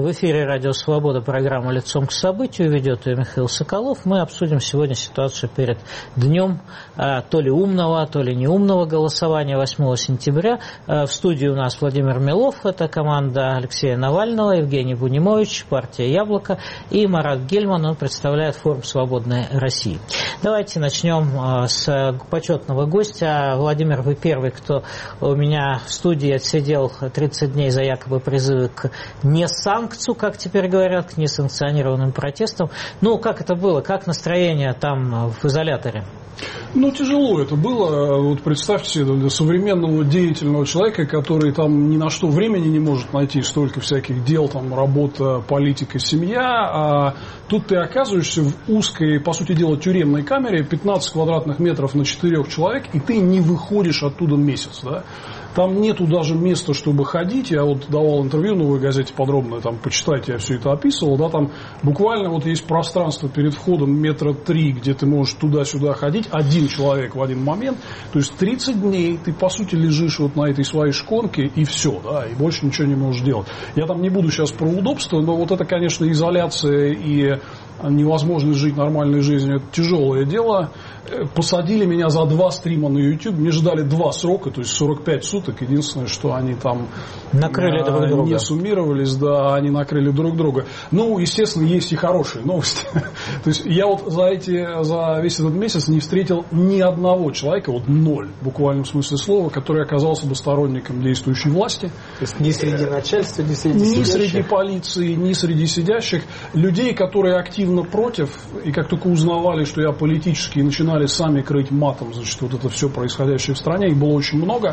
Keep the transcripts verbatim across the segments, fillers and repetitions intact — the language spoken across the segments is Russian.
В эфире «Радио Свобода», программа «Лицом к событию». Ведет ее Михаил Соколов. Мы обсудим сегодня ситуацию перед днем а, то ли умного, то ли неумного голосования восьмого сентября. А, в студии у нас Владимир Милов, это команда Алексея Навального, Евгений Бунимович, партия «Яблоко» и Марат Гельман, он представляет форум «Свободной России». Давайте начнем а, с почетного гостя. Владимир, вы первый, кто у меня в студии отсидел тридцать дней за якобы призывы к не санкцию, как теперь говорят, к несанкционированным протестам. Ну, как это было? Как настроение там в изоляторе? Ну, тяжело это было. Вот представьте себе, для современного деятельного человека, который там ни на что времени не может найти, столько всяких дел, там, работа, политика, семья, а тут ты оказываешься в узкой, по сути дела, тюремной камере, пятнадцать квадратных метров на четырех человек, и ты не выходишь оттуда месяц, да? Там нету даже места, чтобы ходить. Я вот давал интервью в «Новой газете» подробно, там, почитайте, я все это описывал, да, там буквально вот есть пространство перед входом метра три, где ты можешь туда-сюда ходить, один человек в один момент, то есть тридцать дней ты, по сути, лежишь вот на этой своей шконке, и все, да, и больше ничего не можешь делать. Я там не буду сейчас про удобство, но вот это, конечно, изоляция и невозможность жить нормальной жизнью, это тяжелое дело. Посадили меня за два стрима на YouTube, мне ждали два срока, то есть сорок пять суток. Единственное, что они там накрыли друг друга. Не суммировались, да, они накрыли друг друга. Ну, естественно, есть и хорошие новости. То есть я вот за, эти, за весь этот месяц не встретил ни одного человека, вот ноль, в буквальном смысле слова, который оказался бы сторонником действующей власти. То есть ни среди начальства, ни среди ни сидящих? Ни среди полиции, ни среди сидящих. Людей, которые активно против, и как только узнавали, что я политический, начинали сами крыть матом, значит, вот это все происходящее в стране, их было очень много.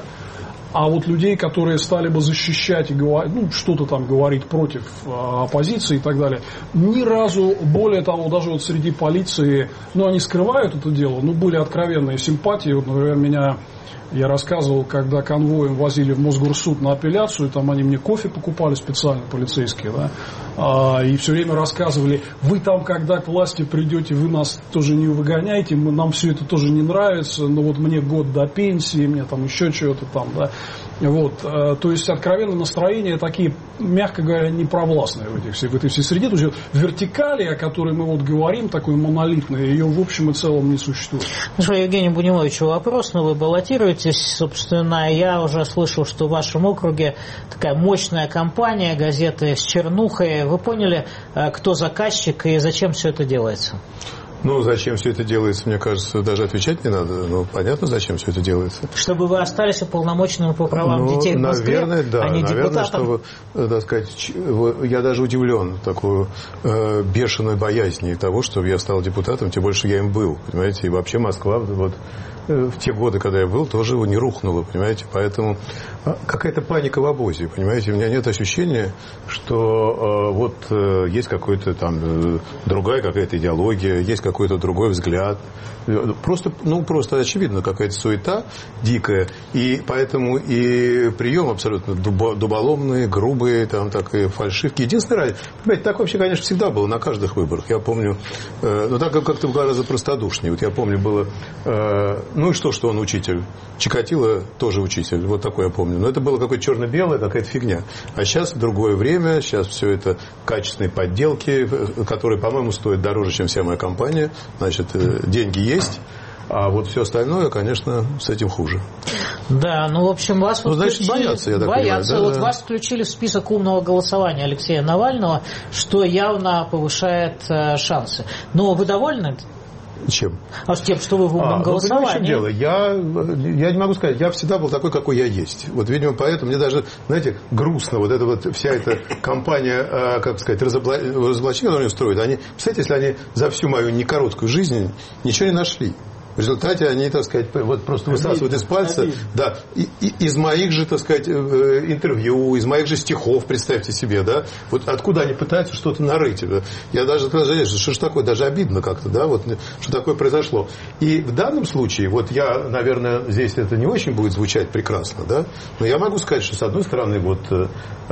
А вот людей, которые стали бы защищать и говорить, ну, что-то там говорить против э, оппозиции и так далее, ни разу, более того, даже вот среди полиции, ну, они скрывают это дело, но были откровенные симпатии. Вот, например, меня... Я рассказывал, когда конвоем возили в Мосгорсуд на апелляцию, там они мне кофе покупали специально, полицейские, да, а, и все время рассказывали, вы там, когда к власти придете, вы нас тоже не выгоняйте, мы, нам все это тоже не нравится, но вот мне год до пенсии, мне там еще чего-то там, да. Вот, то есть откровенно настроения такие, мягко говоря, непровластные в, этих, в этой всей среде. То есть вертикали, о которой мы вот говорим, такой монолитной, ее в общем и целом не существует. Ну, Евгений Бунимович, вопрос, но вы баллотируетесь, собственно, я уже слышал, что в вашем округе такая мощная кампания, газеты с чернухой. Вы поняли, кто заказчик и зачем все это делается? Ну, зачем все это делается, мне кажется, даже отвечать не надо. Ну, понятно, зачем все это делается. Чтобы вы остались уполномоченными по правам ну, детей в Москве, наверное, да, а не наверное, депутатом. чтобы, так сказать, я даже удивлен такой э, бешеной боязни того, чтобы я стал депутатом, тем больше я им был, понимаете, и вообще Москва вот в те годы, когда я был, тоже его не рухнуло, понимаете, поэтому какая-то паника в обозе, понимаете, у меня нет ощущения, что э, вот э, есть какой-то там э, другая какая-то идеология, есть какой-то другой взгляд, просто, ну, просто очевидно какая-то суета дикая, и поэтому и прием абсолютно дуболомный, грубый, там, так и фальшивки. Единственное, понимаете, так вообще, конечно, всегда было на каждых выборах, я помню, э, но так как-то гораздо простодушнее, вот я помню, было э, ну и что, что он учитель? Чикатило тоже учитель, вот такой я помню. Но это было какое-то черно-белое, какая-то фигня. А сейчас другое время, сейчас все это качественные подделки, которые, по-моему, стоят дороже, чем вся моя компания. Значит, деньги есть. А вот все остальное, конечно, с этим хуже. Да, ну, в общем, вас ну, значит, включили... боятся, я так боятся. понимаю. Да, вот да. Вас включили в список умного голосования Алексея Навального, что явно повышает э, шансы. Но вы довольны? Чем? А с тем, что вы в умном а, голосовании? Ну, дело? Я, я не могу сказать, я всегда был такой, какой я есть. Вот, видимо, поэтому мне даже, знаете, грустно, вот эта вот вся эта компания, как сказать, разоблачения, которую они строят, они, представляете, если они за всю мою некороткую жизнь ничего не нашли. В результате они, так сказать, вот просто высасывают из пальца, да, и, и, из моих же, так сказать, интервью, из моих же стихов, представьте себе, да, вот откуда они пытаются что-то нарыть. Я даже сказал, что ж такое, даже обидно как-то, да, вот, что такое произошло. И в данном случае, вот я, наверное, здесь это не очень будет звучать прекрасно, да, но я могу сказать, что с одной стороны, вот, э,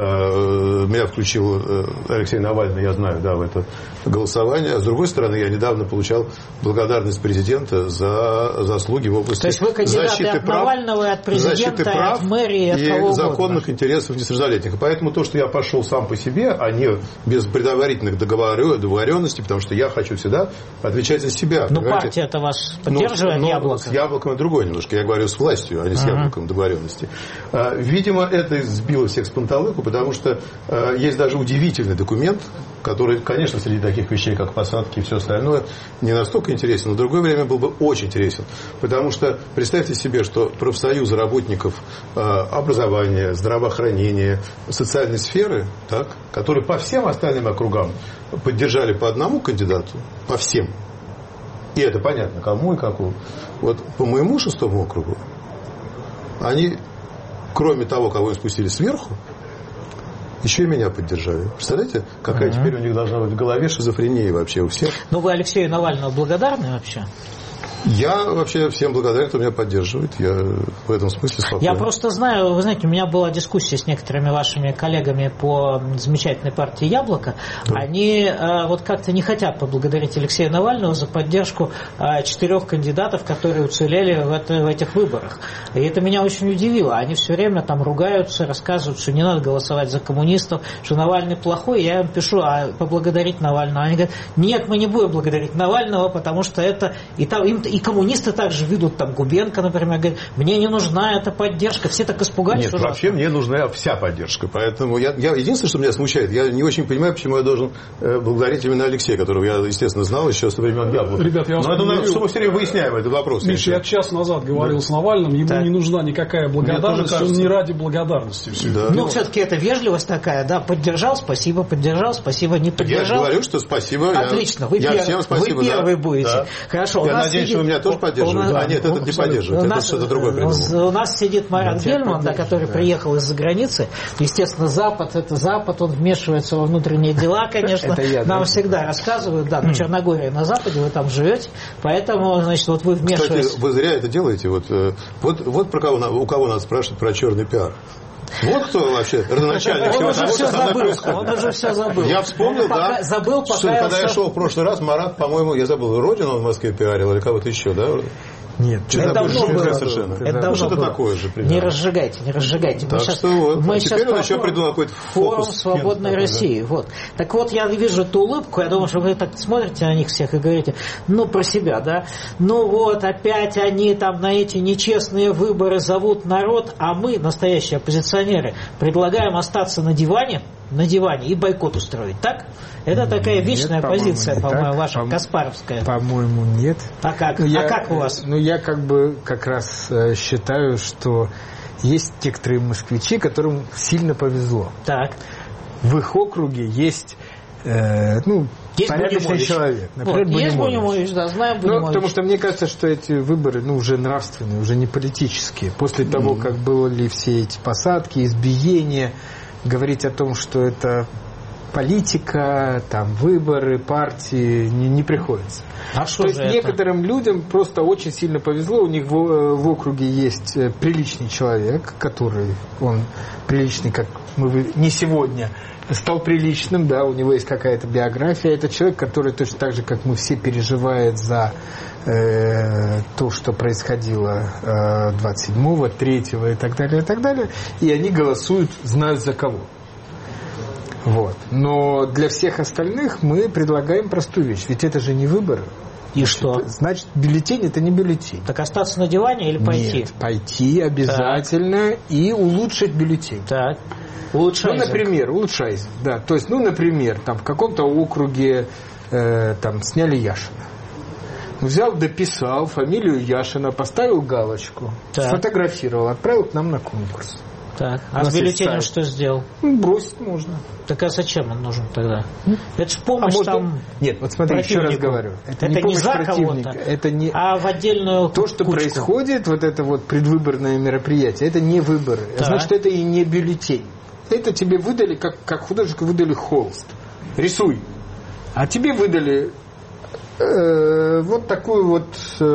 меня включил Алексей Навальный, я знаю, да, в это голосование, а с другой стороны, я недавно получал благодарность президента за за заслуги в области То есть вы кандидаты защиты от прав, Навального, от президента, прав от мэрии, от кого и законных угодно. интересов несовершеннолетних. И поэтому то, что я пошел сам по себе, а не без предварительных договоренностей, потому что я хочу всегда отвечать за себя. Но партия-то вас поддерживает, но, но Яблоко? с Яблоком это другое немножко. Я говорю с властью, а не с uh-huh. Яблоком договоренности. Видимо, это сбило всех с панталыку, потому что есть даже удивительный документ, который, конечно, среди таких вещей, как посадки и все остальное, не настолько интересен, но в другое время был бы очень интересен. Потому что представьте себе, что профсоюзы работников образования, здравоохранения, социальной сферы, так, которые по всем остальным округам поддержали по одному кандидату, по всем, и это понятно, кому и какому. Вот по моему шестому округу они, кроме того, кого им спустили сверху, еще и меня поддержали. Представляете, какая uh-huh. теперь у них должна быть в голове шизофрения вообще у всех. Ну, вы Алексею Навальному благодарны вообще? Я вообще всем благодарен, кто меня поддерживает. Я в этом смысле спокоен. Я просто знаю, вы знаете, у меня была дискуссия с некоторыми вашими коллегами по замечательной партии «Яблоко». Да. Они э, вот как-то не хотят поблагодарить Алексея Навального за поддержку э, четырех кандидатов, которые уцелели в, это, в этих выборах. И это меня очень удивило. Они все время там ругаются, рассказывают, что не надо голосовать за коммунистов, что Навальный плохой. Я им пишу, а поблагодарить Навального. Они говорят, нет, мы не будем благодарить Навального, потому что это... И там, им И коммунисты также ведут, там Губенко, например, говорит, мне не нужна эта поддержка. Все так испугались. Нет, вообще мне нужна вся поддержка. Поэтому я, я, единственное, что меня смущает, я не очень понимаю, почему я должен э, благодарить именно Алексея, которого я, естественно, знал еще со времен Яблока. Ребят, я вас Но это, что мы все время выясняем этот вопрос. Миша, я час назад говорил да. с Навальным, ему так. не нужна никакая благодарность, он не ради благодарности. Все да. Ну, все-таки это вежливость такая, да, поддержал, спасибо, поддержал, спасибо, не поддержал. Я говорю, что спасибо. Отлично, вы, я, пер... я всем спасибо, вы первый да. будете. Да. Хорошо. Я надеюсь, сидит... что вы меня тоже поддерживаете. нас... А нет, это не поддерживает, это что-то другое придумал. У нас сидит Марат Гельман, да, который да. приехал из-за границы. Естественно, Запад, это Запад, он вмешивается во внутренние дела, конечно. Я, Нам да. всегда рассказывают, да, ну, Черногория на Западе, вы там живете, поэтому, значит, вот вы вмешиваетесь. Кстати, вы зря это делаете. Вот, вот, вот про кого, у кого надо спрашивать про черный пиар. Вот кто вообще родоначальник он всего уже все того, забыл, что Он уже все забыл. Я вспомнил, пока, да, забыл, пока что, когда я шел в прошлый раз, Марат, по-моему, я забыл, Родину он в Москве пиарил или кого-то еще, да? Нет, это давно было. Совершенно. Это давно что-то было. такое же. Примерно. Не разжигайте, не разжигайте. Так мы сейчас, что вот. мы а сейчас теперь он еще придумал какой-то форум свободной такой, России. Да. Вот. Так вот, я вижу эту улыбку, я думаю, что вы так смотрите на них всех и говорите, ну, про себя, да, ну вот, опять они там на эти нечестные выборы зовут народ, а мы, настоящие оппозиционеры, предлагаем остаться на диване, на диване и бойкот устроить, так? Это такая вечная нет, позиция, по-моему, по-моему ваша, по- Каспаровская. По-моему, нет. А как? Ну, а я, как у вас? Ну, я как бы как раз э, считаю, что есть некоторые москвичи, которым сильно повезло. Так. В их округе есть, э, ну, есть порядочный Бунимович. человек. Например, вот, есть Бунимович, да, знаем Бунимович. Ну, потому что мне кажется, что эти выборы, ну, уже нравственные, уже не политические. После mm-hmm. того, как были все эти посадки, избиения, говорить о том, что это политика, там, выборы, партии, не, не приходится. А что То есть это? некоторым людям просто очень сильно повезло, у них в, в округе есть приличный человек, который, он приличный, как мы не сегодня, стал приличным, да, у него есть какая-то биография. Это человек, который точно так же, как мы все, переживает за э, то, что происходило э, двадцать седьмого, третьего и так далее, и так далее. И они голосуют, знают за кого. Вот. Но для всех остальных мы предлагаем простую вещь. Ведь это же не выборы. И значит, что? Значит, бюллетень – это не бюллетень. Так остаться на диване или пойти? Нет, пойти обязательно так. И улучшить бюллетень. Так. Улучшайзинг. Ну, например, улучшайзинг. Да. То есть, ну, например, там в каком-то округе э, там сняли Яшина. Взял, дописал фамилию Яшина, поставил галочку, так. Сфотографировал, отправил к нам на конкурс. Так. А с бюллетенем что сделал? Ну, бросить можно. Так а зачем он нужен тогда? Это же помощь а там. Нет, вот смотри, еще раз говорю. Это, это не помощь не за противника. Это не... А в отдельную То, что кучку. Происходит, вот это вот предвыборное мероприятие, это не выборы. Так. Значит, это и не бюллетень. Это тебе выдали, как, как художнику выдали холст. Рисуй. А тебе выдали э, вот такую вот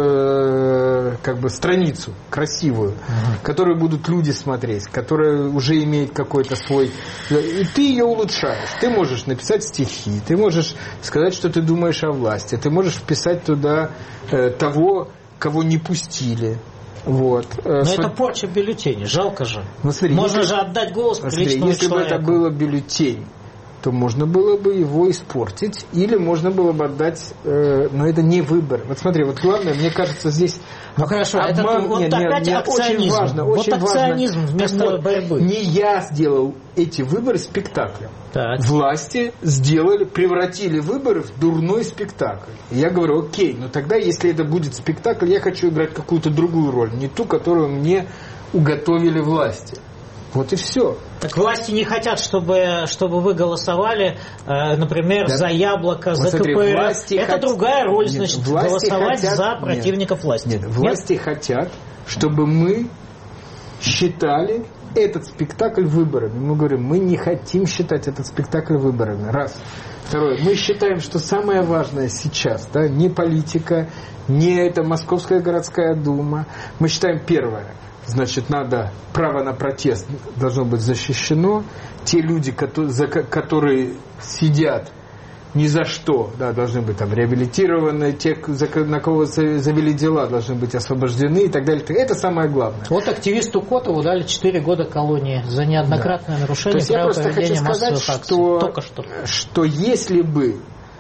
э, как бы страницу красивую, uh-huh. которую будут люди смотреть, которая уже имеет какой-то свой... И ты ее улучшаешь. Ты можешь написать стихи, ты можешь сказать, что ты думаешь о власти, ты можешь вписать туда э, того кого не пустили. Вот. Но Св... это порча бюллетеней, жалко же. Ну, смотри, можно если... же отдать голос ну, приличному если человеку. бы это было бюллетень, то можно было бы его испортить, или можно было бы отдать, э, но это не выбор. Вот смотри, вот главное, мне кажется, здесь ну хорошо, обман, это вот нет, опять нет, акционизм. Очень важно, вот очень акционизм важно. вместо вот, борьбы. Не я сделал эти выборы спектаклем. Так. Власти сделали, превратили выборы в дурной спектакль. И я говорю, окей, но тогда, если это будет спектакль, я хочу играть какую-то другую роль, не ту, которую мне уготовили власти. Вот и все. Так власти не хотят, чтобы, чтобы вы голосовали, э, например, да. за Яблоко, вот за смотри, ка пэ эр. Это хот... другая роль, Нет, значит, голосовать хотят... за противников Нет. власти. Нет, власти Нет? хотят, чтобы мы считали этот спектакль выборами. Мы говорим, мы не хотим считать этот спектакль выборами. Раз. Второе. Мы считаем, что самое важное сейчас, да, не политика, не это Московская городская дума. Мы считаем первое. Значит, надо, право на протест должно быть защищено. Те люди, которые, за, которые сидят ни за что, да, должны быть там реабилитированы, те, за, на кого завели дела, должны быть освобождены и так далее. Это самое главное. Вот активисту Котову дали четыре года колонии за неоднократное да. нарушение права поведения массовых акций. Что, Только что. Что если бы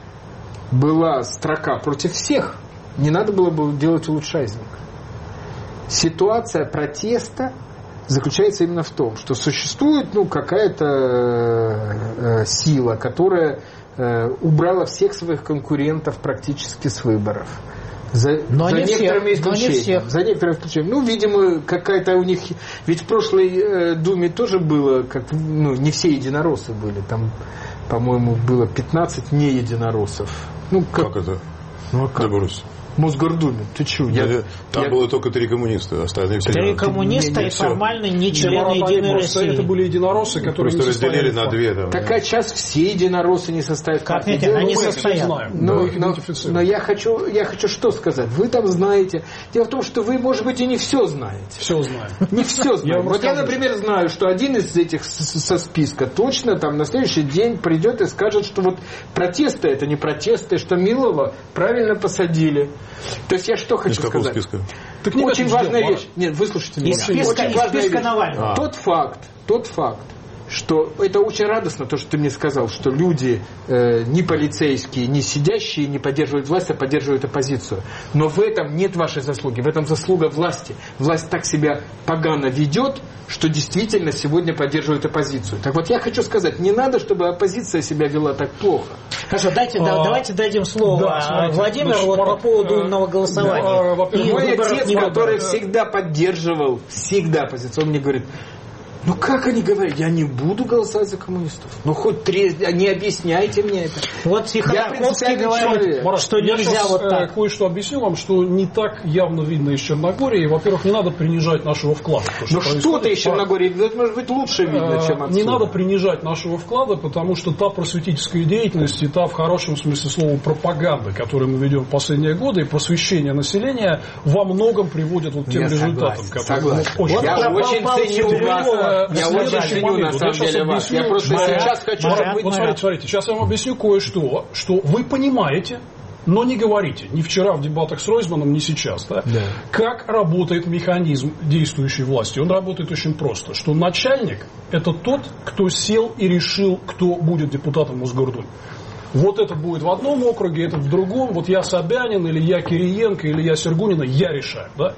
была строка против всех, не надо было бы делать улучшайзинг. Ситуация протеста заключается именно в том, что существует ну, какая-то э, сила, которая э, убрала всех своих конкурентов практически с выборов. За, но за не некоторыми всех, исключениями. Но не всех. За некоторыми исключениями. Ну, видимо, какая-то у них... Ведь в прошлой э, Думе тоже было, как, ну, не все единороссы были. Там, по-моему, было пятнадцать не единороссов. Ну, как, как это? Ну, а как? Мосгордуме, ты чё? Я, я, там я... было только три коммуниста, остальные все... Три коммуниста и формально не члены Единой России. Это были единороссы, которые просто разделили на две. Там, так а сейчас все единороссы не состоят. Как нет, они состоят. Но, но, но я, хочу, я хочу что сказать. Вы там знаете. Дело в том, что вы, может быть, и не все знаете. Все знаю. Не все знаете. Вот я, например, знаю, что один из этих со списка точно там на следующий день придет и скажет, что вот протесты это не протесты, что Милова правильно посадили. То есть я что хочу из сказать? Списка? Так очень важная вещь. Нет, выслушайте меня. Из списка, очень из важная списка вещь. Навального. А. Тот факт, тот факт, что это очень радостно, то, что ты мне сказал, что люди э, не полицейские, не сидящие, не поддерживают власть, а поддерживают оппозицию. Но в этом нет вашей заслуги, в этом заслуга власти. Власть так себя погано ведет, что действительно сегодня поддерживает оппозицию. Так вот, я хочу сказать, не надо, чтобы оппозиция себя вела так плохо. Хорошо, дайте, а, да, давайте дадим слово да, смотрите, Владимиру значит, вот по поводу умного голосования. Да, и мой отец, который всегда поддерживал, всегда оппозицию, он мне говорит, ну как они говорят, я не буду голосовать за коммунистов. Ну хоть три, не объясняйте мне это. Вот Тихоновский говорит, Марат, что я нельзя сейчас, вот так. Э, кое-что объясню вам, что не так явно видно из Черногории. Во-первых, не надо принижать нашего вклада. Ну что что-то из Черногории, это может быть лучше видно, чем отсюда. Не надо принижать нашего вклада, потому что та просветительская деятельность и та в хорошем смысле слова пропаганда, которую мы ведем в последние годы, и просвещение населения во многом приводит вот к тем я результатам, согласен, которые согласен. очень Я очень ценю вас. Я очень ценю, на самом деле, вас. Я просто Марат, сейчас хочу... Марат, быть... Вот смотрите, смотрите, сейчас я вам объясню кое-что, что вы понимаете, но не говорите, ни вчера в дебатах с Ройзманом, ни сейчас, да, да. как работает механизм действующей власти. Он работает очень просто, что начальник – это тот, кто сел и решил, кто будет депутатом Мосгордумы. Вот это будет в одном округе, это в другом, вот я Собянин, или я Кириенко, или я Сергунина, я решаю, да.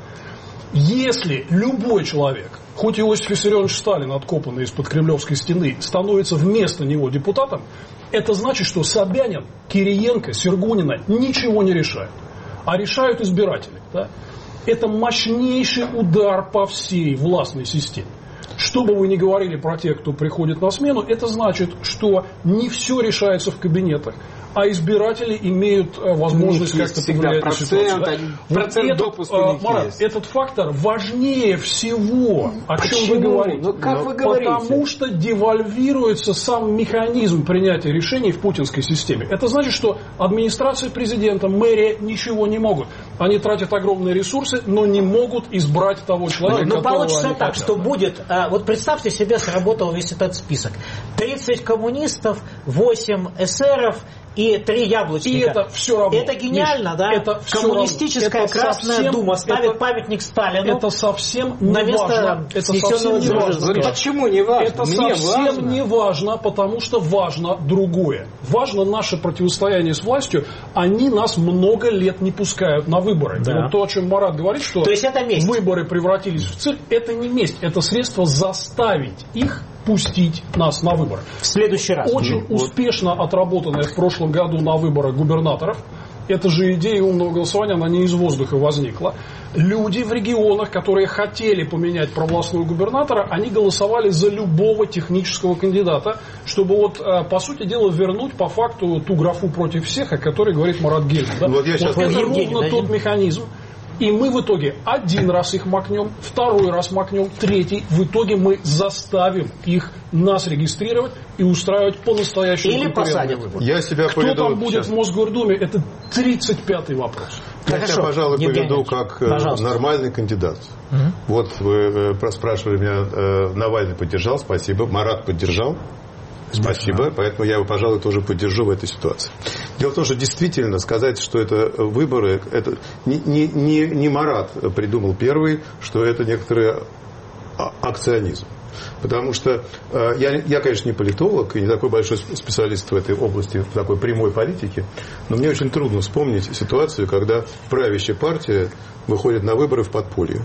Если любой человек, хоть Иосиф Виссарионович Сталин, откопанный из-под Кремлевской стены, становится вместо него депутатом, это значит, что Собянин, Кириенко, Сергунина ничего не решают, а решают избиратели. Да? Это мощнейший удар по всей властной системе. Что бы вы ни говорили про тех, кто приходит на смену, это значит, что не все решается в кабинетах, а избиратели имеют возможность как-то повлиять на ситуацию. Да? Процент вот допуска этот, у них Марат, есть. Этот фактор важнее всего, о Почему? чем вы говорите. Ну, как вы говорите? Потому что девальвируется сам механизм принятия решений в путинской системе. Это значит, что администрация президента, мэрия ничего не могут. Они тратят огромные ресурсы, но не могут избрать того человека, но, но которого получится они так, хотят. что будет... Вот представьте себе, сработал весь этот список. тридцать коммунистов, восемь эсеров и три яблочника. И это все равно. Это гениально, Миш, да? Это Коммунистическая это Красная совсем, Дума ставит это, памятник Сталину. Это совсем не на место важно. Это совсем не важно. Почему не важно? Это Мне совсем важно. не важно, потому что важно другое. Важно наше противостояние с властью. Они нас много лет не пускают на выборы. Да. Вот то, о чем Марат говорит, что то есть это месть. Выборы превратились в цирк, это не месть. Это средство заставить их пустить нас на выборы. В следующий раз. Очень ну, успешно вот. отработанная в прошлом году на выборах губернаторов. Эта же идея умного голосования, она не из воздуха возникла. Люди в регионах, которые хотели поменять провластного губернатора, они голосовали за любого технического кандидата, чтобы вот, по сути дела, вернуть по факту ту графу против всех, о которой говорит Марат Гельман. Да? Вот, я сейчас вот это Евгений, ровно да, тот механизм. И мы в итоге один раз их макнем, второй раз макнем, третий. В итоге мы заставим их нас регистрировать и устраивать по-настоящему или посадят. выборы. Я себя Кто поведу там будет сейчас. в Мосгордуме, это тридцать пятый вопрос. Я Хорошо. себя, пожалуй, Евгений поведу Ильич, как пожалуйста. нормальный кандидат. Угу. Вот вы э, спрашивали меня, э, Навальный поддержал, спасибо. Марат поддержал. Спасибо, да. Поэтому я его, пожалуй, тоже поддержу в этой ситуации. Дело в том, что действительно сказать, что это выборы, это не, не, не, не Марат придумал первый, что это некоторый акционизм. Потому что э, я, я, конечно, не политолог и не такой большой специалист в этой области, в такой прямой политике, но мне очень трудно вспомнить ситуацию, когда правящая партия выходит на выборы в подполье.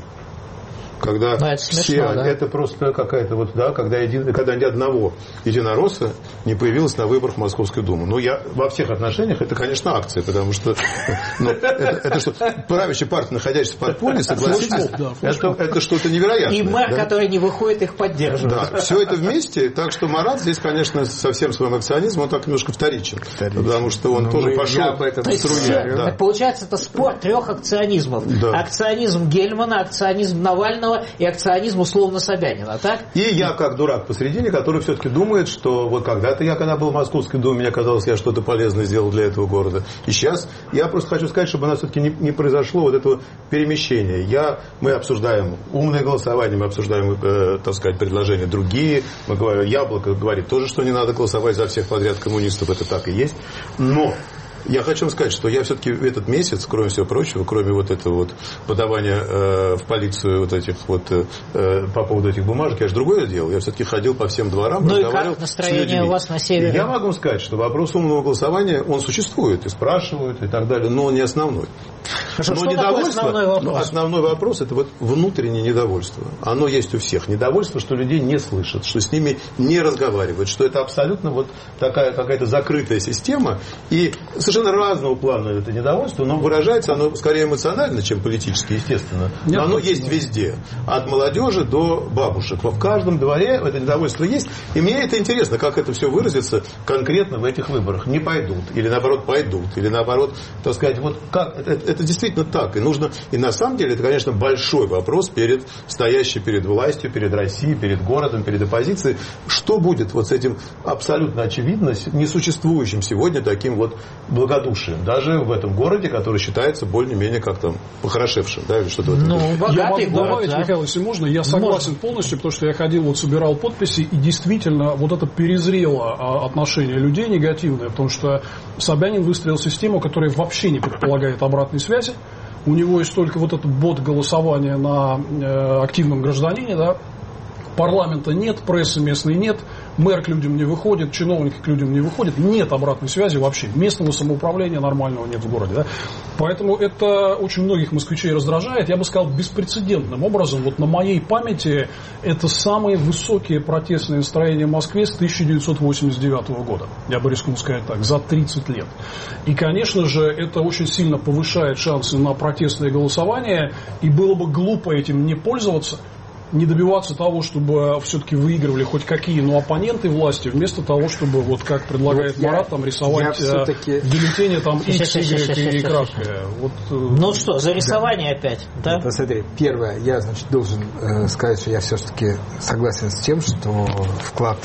Когда да, это все, смешно, да? это просто какая-то вот, да, когда, един, когда ни одного единоросса не появилось на выборах в Московскую Думу. Ну, я во всех отношениях, это, конечно, акция, потому что, ну, это, это что, правящая партия, находящаяся в подполье, согласитесь, это, это что-то невероятное. И мэр, да? который не выходит, их поддерживает. Да, все это вместе, так что Марат здесь, конечно, со всем своим акционизмом, он так немножко вторичен, вторичен. Потому что он ну, тоже пошел по этому струе. Да. Получается, это спор трех акционизмов. Да. Акционизм Гельмана, акционизм Навального и акционизм условно Собянина, так? И я как дурак посередине, который все-таки думает, что вот когда-то я, когда был в Московской Думе, мне казалось, я что-то полезное сделал для этого города. И сейчас я просто хочу сказать, чтобы у нас все-таки не, не произошло вот этого перемещения. Я, мы обсуждаем умное голосование, мы обсуждаем, э, так сказать, предложения другие. Мы говорим, Яблоко говорит тоже, что не надо голосовать за всех подряд коммунистов, это так и есть. Но я хочу вам сказать, что я все-таки в этот месяц, кроме всего прочего, кроме вот этого вот подавания э, в полицию вот этих вот э, по поводу этих бумажек, я же другое делал. Я все-таки ходил по всем дворам, ну разговаривал и как настроение у вас на севере? Я могу сказать, что вопрос умного голосования, он существует, и спрашивают, и так далее, но он не основной. Хорошо, но что недовольство, такое основной вопрос? Ну, основной вопрос это вот внутреннее недовольство. Оно есть у всех. Недовольство, что людей не слышат, что с ними не разговаривают, что это абсолютно вот такая какая-то закрытая система. И совершенно разного плана это недовольство, но выражается оно скорее эмоционально, чем политически, естественно. Но Нет, оно есть везде. От молодежи до бабушек. В каждом дворе это недовольство есть. И мне это интересно, как это все выразится конкретно в этих выборах. Не пойдут. Или наоборот пойдут. Или наоборот, так сказать, вот как это, это действительно так. И нужно, и на самом деле это, конечно, большой вопрос перед стоящей перед властью, перед Россией, перед городом, перед оппозицией. Что будет вот с этим абсолютно очевидно несуществующим сегодня таким вот благодушием, даже в этом городе, который считается более-менее как-то похорошевшим, да, или что-то в этом. Ну, я могу город, добавить, да? Михаил, если можно, я согласен можно. полностью, потому что я ходил, вот собирал подписи, и действительно вот это перезрело отношение людей негативное, потому что Собянин выстроил систему, которая вообще не предполагает обратной связи. У него есть только вот этот бот голосования на э, активном гражданине, да. Парламента нет, прессы местной нет, мэр к людям не выходит, чиновники к людям не выходят, нет обратной связи вообще, местного самоуправления нормального нет в городе. Да? Поэтому это очень многих москвичей раздражает, я бы сказал, беспрецедентным образом. Вот на моей памяти это самые высокие протестные настроения в Москве с тысяча девятьсот восемьдесят девятого года, я бы рискнул сказать так, за тридцать лет. И, конечно же, это очень сильно повышает шансы на протестное голосование, и было бы глупо этим не пользоваться, не добиваться того, чтобы все-таки выигрывали хоть какие, но оппоненты власти, вместо того, чтобы, вот как предлагает вот Марат, там рисовать в бюллетене там X, Y и краска. Вот, ну что, за рисование да. опять, да? Это, смотри, первое, я, значит, должен э, сказать, что я все-таки согласен с тем, что вклад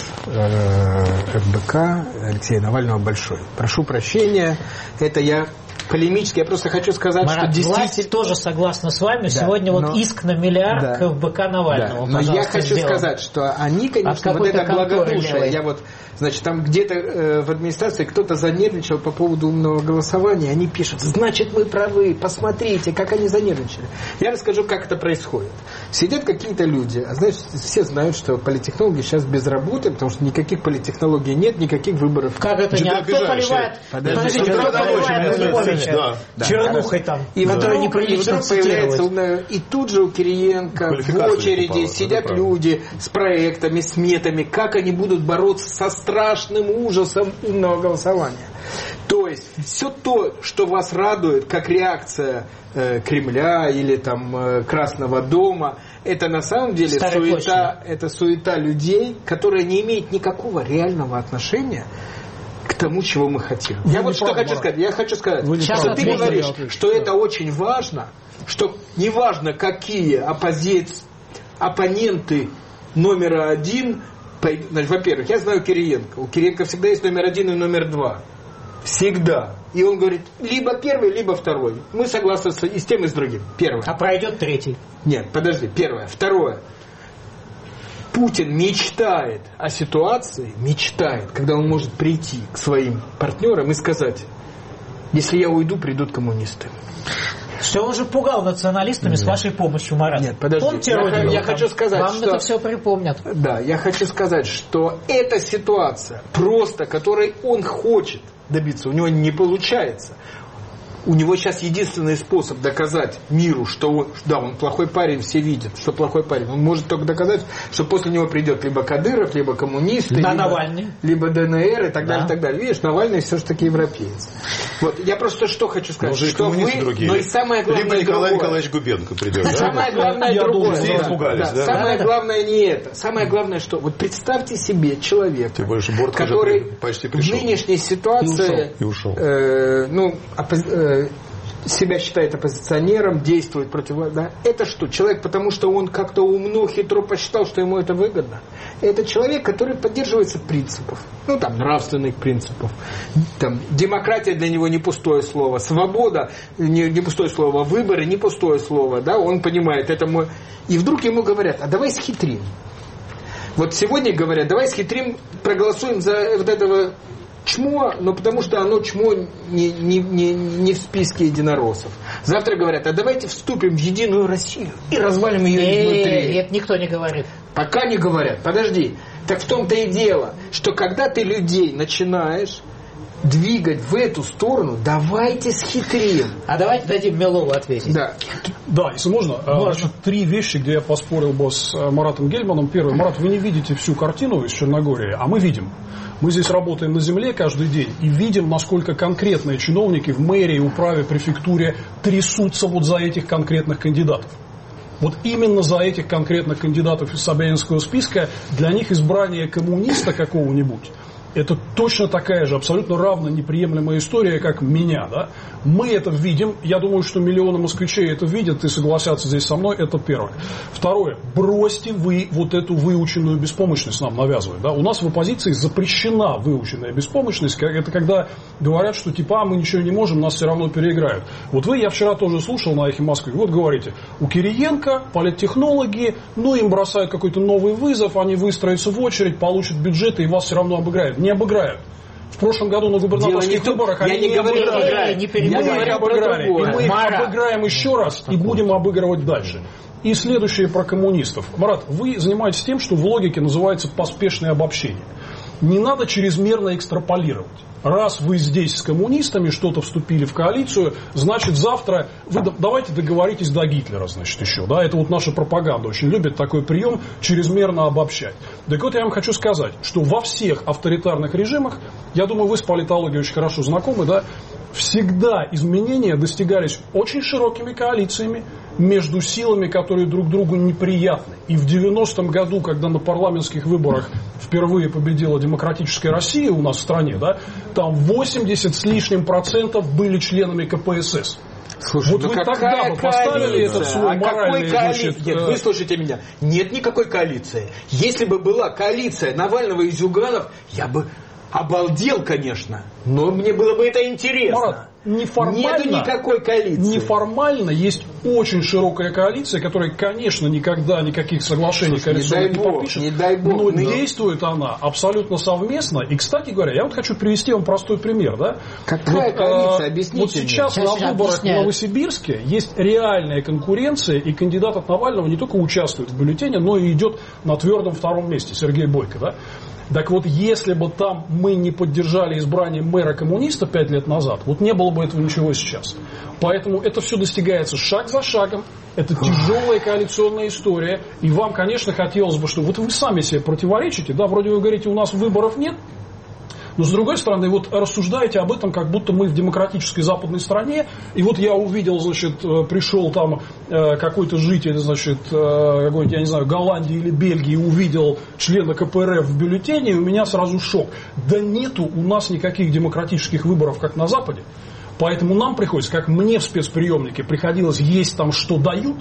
э, эф бэ ка Алексея Навального большой. Прошу прощения, это я полемически, я просто хочу сказать, Марат, что действительно... власть тоже согласна с вами. Да, Сегодня но... вот иск на миллиард да. к эф бэ ка Навального. Да, но я хочу сделаем. сказать, что они, конечно, вот это благодушие, я вот Значит, там где-то э, в администрации кто-то занервничал по поводу умного голосования. Они пишут, значит, мы правы, посмотрите, как они занервничали. Я расскажу, как это происходит. Сидят какие-то люди, а знаешь, все знают, что политтехнологи сейчас без работы, потому что никаких политтехнологий нет, никаких выборов. Как это не? А кто поливает? Подождите, кто поливает Леонидовича? Чернухой там. И вдруг появляется умная... И тут же у Кириенко в очереди сидят люди с проектами, сметами, как они будут бороться со страшным ужасом умного голосования. То есть все то, что вас радует, как реакция э, Кремля или там э, Красного дома, это на самом деле суета, это суета людей, которая не имеет никакого реального отношения к тому, чего мы хотим. Вы я вот что хочу сказать. Я хочу сказать, Вы что ты говоришь, что это очень важно, что не важно, какие оппозиции, оппоненты номера один. Значит, во-первых, я знаю Кириенко. У Кириенко всегда есть номер один и номер два. Всегда. И он говорит, либо первый, либо второй. Мы согласны с, и с тем, и с другим. Первое. А пройдет третий. Нет, подожди. Первое. Второе. Путин мечтает о ситуации, мечтает, когда он может прийти к своим партнерам и сказать, если я уйду, придут коммунисты. Все, он же пугал националистами Нет. с вашей помощью, Марат. Нет, подожди. Помните, я, я хочу сказать, вам что... это все припомнят. Да, я хочу сказать, что эта ситуация, просто которой он хочет добиться, у него не получается. У него сейчас единственный способ доказать миру, что он, да, он плохой парень, все видят, что плохой парень. Он может только доказать, что после него придет либо Кадыров, либо коммунисты, да, либо, Навальный. либо ДНР и так далее, да. и так далее. Видишь, Навальный все-таки европеец. Вот, я просто что хочу сказать, но что вы, другие. но и самое главное либо Николай другое. Николаевич Губенко придет. Да? Самое главное другое. Все испугались, да? Самое главное не это. Самое главное, что вот представьте себе человека, который почти в нынешней ситуации и ушел. И ушел. Э, ну, оппози- э, себя считает оппозиционером, действует против... Да? Это что? Человек, потому что он как-то умно, хитро посчитал, что ему это выгодно. Это человек, который поддерживается принципов. Ну, там, нравственных принципов. Там, демократия для него не пустое слово. Свобода не, не пустое слово. Выборы не пустое слово. Да? Он понимает, это мой... И вдруг ему говорят, а давай схитрим. Вот сегодня говорят, давай схитрим, проголосуем за вот этого... чмо, но потому что оно чмо не, не, не, не в списке единороссов. Завтра говорят, а давайте вступим в Единую Россию и развалим ее изнутри. Это никто не говорит. Пока не говорят. Подожди. Так в том-то и дело, что когда ты людей начинаешь двигать в эту сторону, давайте схитрим. А давайте дадим Милову ответить. Да. Да, если можно, можно. Значит, три вещи, где я поспорил бы с Маратом Гельманом. Первое, Марат, вы не видите всю картину из Черногории, а мы видим. Мы здесь работаем на земле каждый день и видим, насколько конкретные чиновники в мэрии, управе, префектуре трясутся вот за этих конкретных кандидатов. Вот именно за этих конкретных кандидатов из Собянинского списка для них избрание коммуниста какого-нибудь это точно такая же, абсолютно равно неприемлемая история, как меня. Да? Мы это видим. Я думаю, что миллионы москвичей это видят и согласятся здесь со мной. Это первое. Второе. Бросьте вы вот эту выученную беспомощность нам навязывать. Да? У нас в оппозиции запрещена выученная беспомощность. Это когда говорят, что типа а, мы ничего не можем, нас все равно переиграют. Вот вы, я вчера тоже слушал на «Эхе Москвы», вот говорите, у Кириенко политтехнологи, ну им бросают какой-то новый вызов, они выстроятся в очередь, получат бюджеты и вас все равно обыграют. Не обыграют. В прошлом году на губернаторских выборах они не, не говорю, обыграли. Не мы их обыграли. И мы их обыграем еще раз и будем обыгрывать дальше. И следующее про коммунистов. Марат, вы занимаетесь тем, что в логике называется поспешное обобщение. Не надо чрезмерно экстраполировать. Раз вы здесь с коммунистами что-то вступили в коалицию, значит завтра вы давайте договоритесь до Гитлера, значит, еще. Да? Это вот наша пропаганда очень любит такой прием чрезмерно обобщать. Так вот я вам хочу сказать, что во всех авторитарных режимах, я думаю, вы с политологией очень хорошо знакомы, да, всегда изменения достигались очень широкими коалициями между силами, которые друг другу неприятны. И в девяностом году, когда на парламентских выборах впервые победила демократическая Россия у нас в стране, да, там восемьдесят с лишним процентов были членами ка пэ эс эс. Слушай, вот ну вы тогда бы поставили этот свой а моральный... Какой коалиции? Значит, Нет, выслушайте меня. Нет никакой коалиции. Если бы была коалиция Навального и Зюганов, я бы... обалдел, конечно, но мне было бы это интересно. Марат, неформально, нету никакой коалиции. Неформально есть очень широкая коалиция, которая, конечно, никогда никаких соглашений Слушай, коалиционных не, не бог, подпишет, не дай бог, но, но действует она абсолютно совместно. И, кстати говоря, я вот хочу привести вам простой пример. Да? Какая вот, коалиция? А, Объясните вот сейчас, сейчас на выборах объясняю. в Новосибирске есть реальная конкуренция, и кандидат от Навального не только участвует в бюллетене, но и идет на твердом втором месте, Сергей Бойко. Да? Так вот, если бы там мы не поддержали избрание мэра-коммуниста пять лет назад, вот не было бы этого ничего сейчас. Поэтому это все достигается шаг за шагом. Это тяжелая коалиционная история. И вам, конечно, хотелось бы, что вот вы сами себе противоречите. Да, вроде вы говорите, у нас выборов нет. Но, с другой стороны, вот рассуждаете об этом, как будто мы в демократической западной стране, и вот я увидел, значит, пришел там какой-то житель, значит, какой-нибудь, я не знаю, Голландии или Бельгии, увидел члена ка пэ эр эф в бюллетене, и у меня сразу шок. Да нету у нас никаких демократических выборов, как на Западе. Поэтому нам приходится, как мне в спецприемнике приходилось есть там, что дают,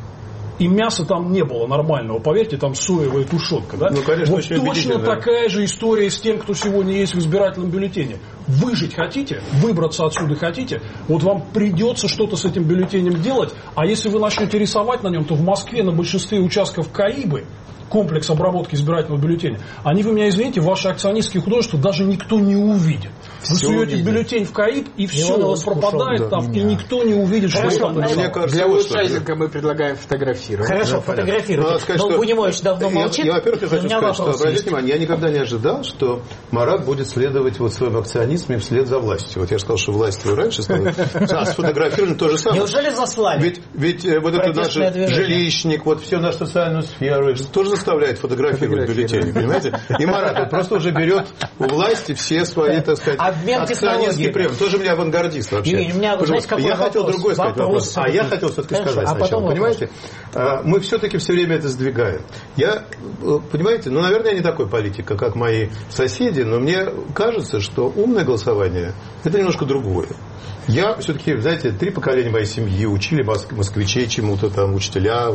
и мяса там не было нормального, поверьте, там соевая тушенка. Да? Ну, конечно, вот точно такая же история с тем, кто сегодня есть в избирательном бюллетене. Выжить хотите, выбраться отсюда хотите, вот вам придется что-то с этим бюллетенем делать, а если вы начнете рисовать на нем, то в Москве на большинстве участков КАИБы, комплекс обработки избирательного бюллетеня, они, вы меня извините, ваши акционистские художества даже никто не увидит. Вы все суете увидит. Бюллетень в КАИБ, и все, он он пропадает да, там, да. и никто не увидит, что Хорошо, там но написано. мне кажется, Для вот улучшайзинга мы предлагаем фотографировать. Хорошо, Да, фотографируйте. Надо сказать, Но что- Бунимович давно Я, молчит. я, во-первых, я У хочу меня сказать, что, вопрос обратите есть. внимание, я никогда не ожидал, что Марат будет следовать вот своим акционизмом вслед за властью. Вот я же сказал, что власть его раньше стала. А сфотографировали то же самое. Неужели заслали? Ведь, ведь э, вот это наш Протестное движение. жилищник, вот все нашу социальную сферу, это тоже заставляет фотографировать бюллетени, понимаете? И Марат он просто уже берет у власти все свои, так сказать, Обмен акционерские технологиями. премии. Тоже меня авангардист вообще. Евгений, у меня, Потому знаете, что какой я хотел вопрос? другой сказать вопрос. Вопрос. А я хотел все-таки Хорошо, сказать а потом сначала. вопрос. Понимаете? А, Мы все-таки все время это сдвигаем. Я, э, понимаете, ну, наверное, я не такой политик, как мои соседи, но мне кажется, что умное голосование – это немножко другое. Я все-таки, знаете, три поколения моей семьи учили москвичей чему-то, там, учителя,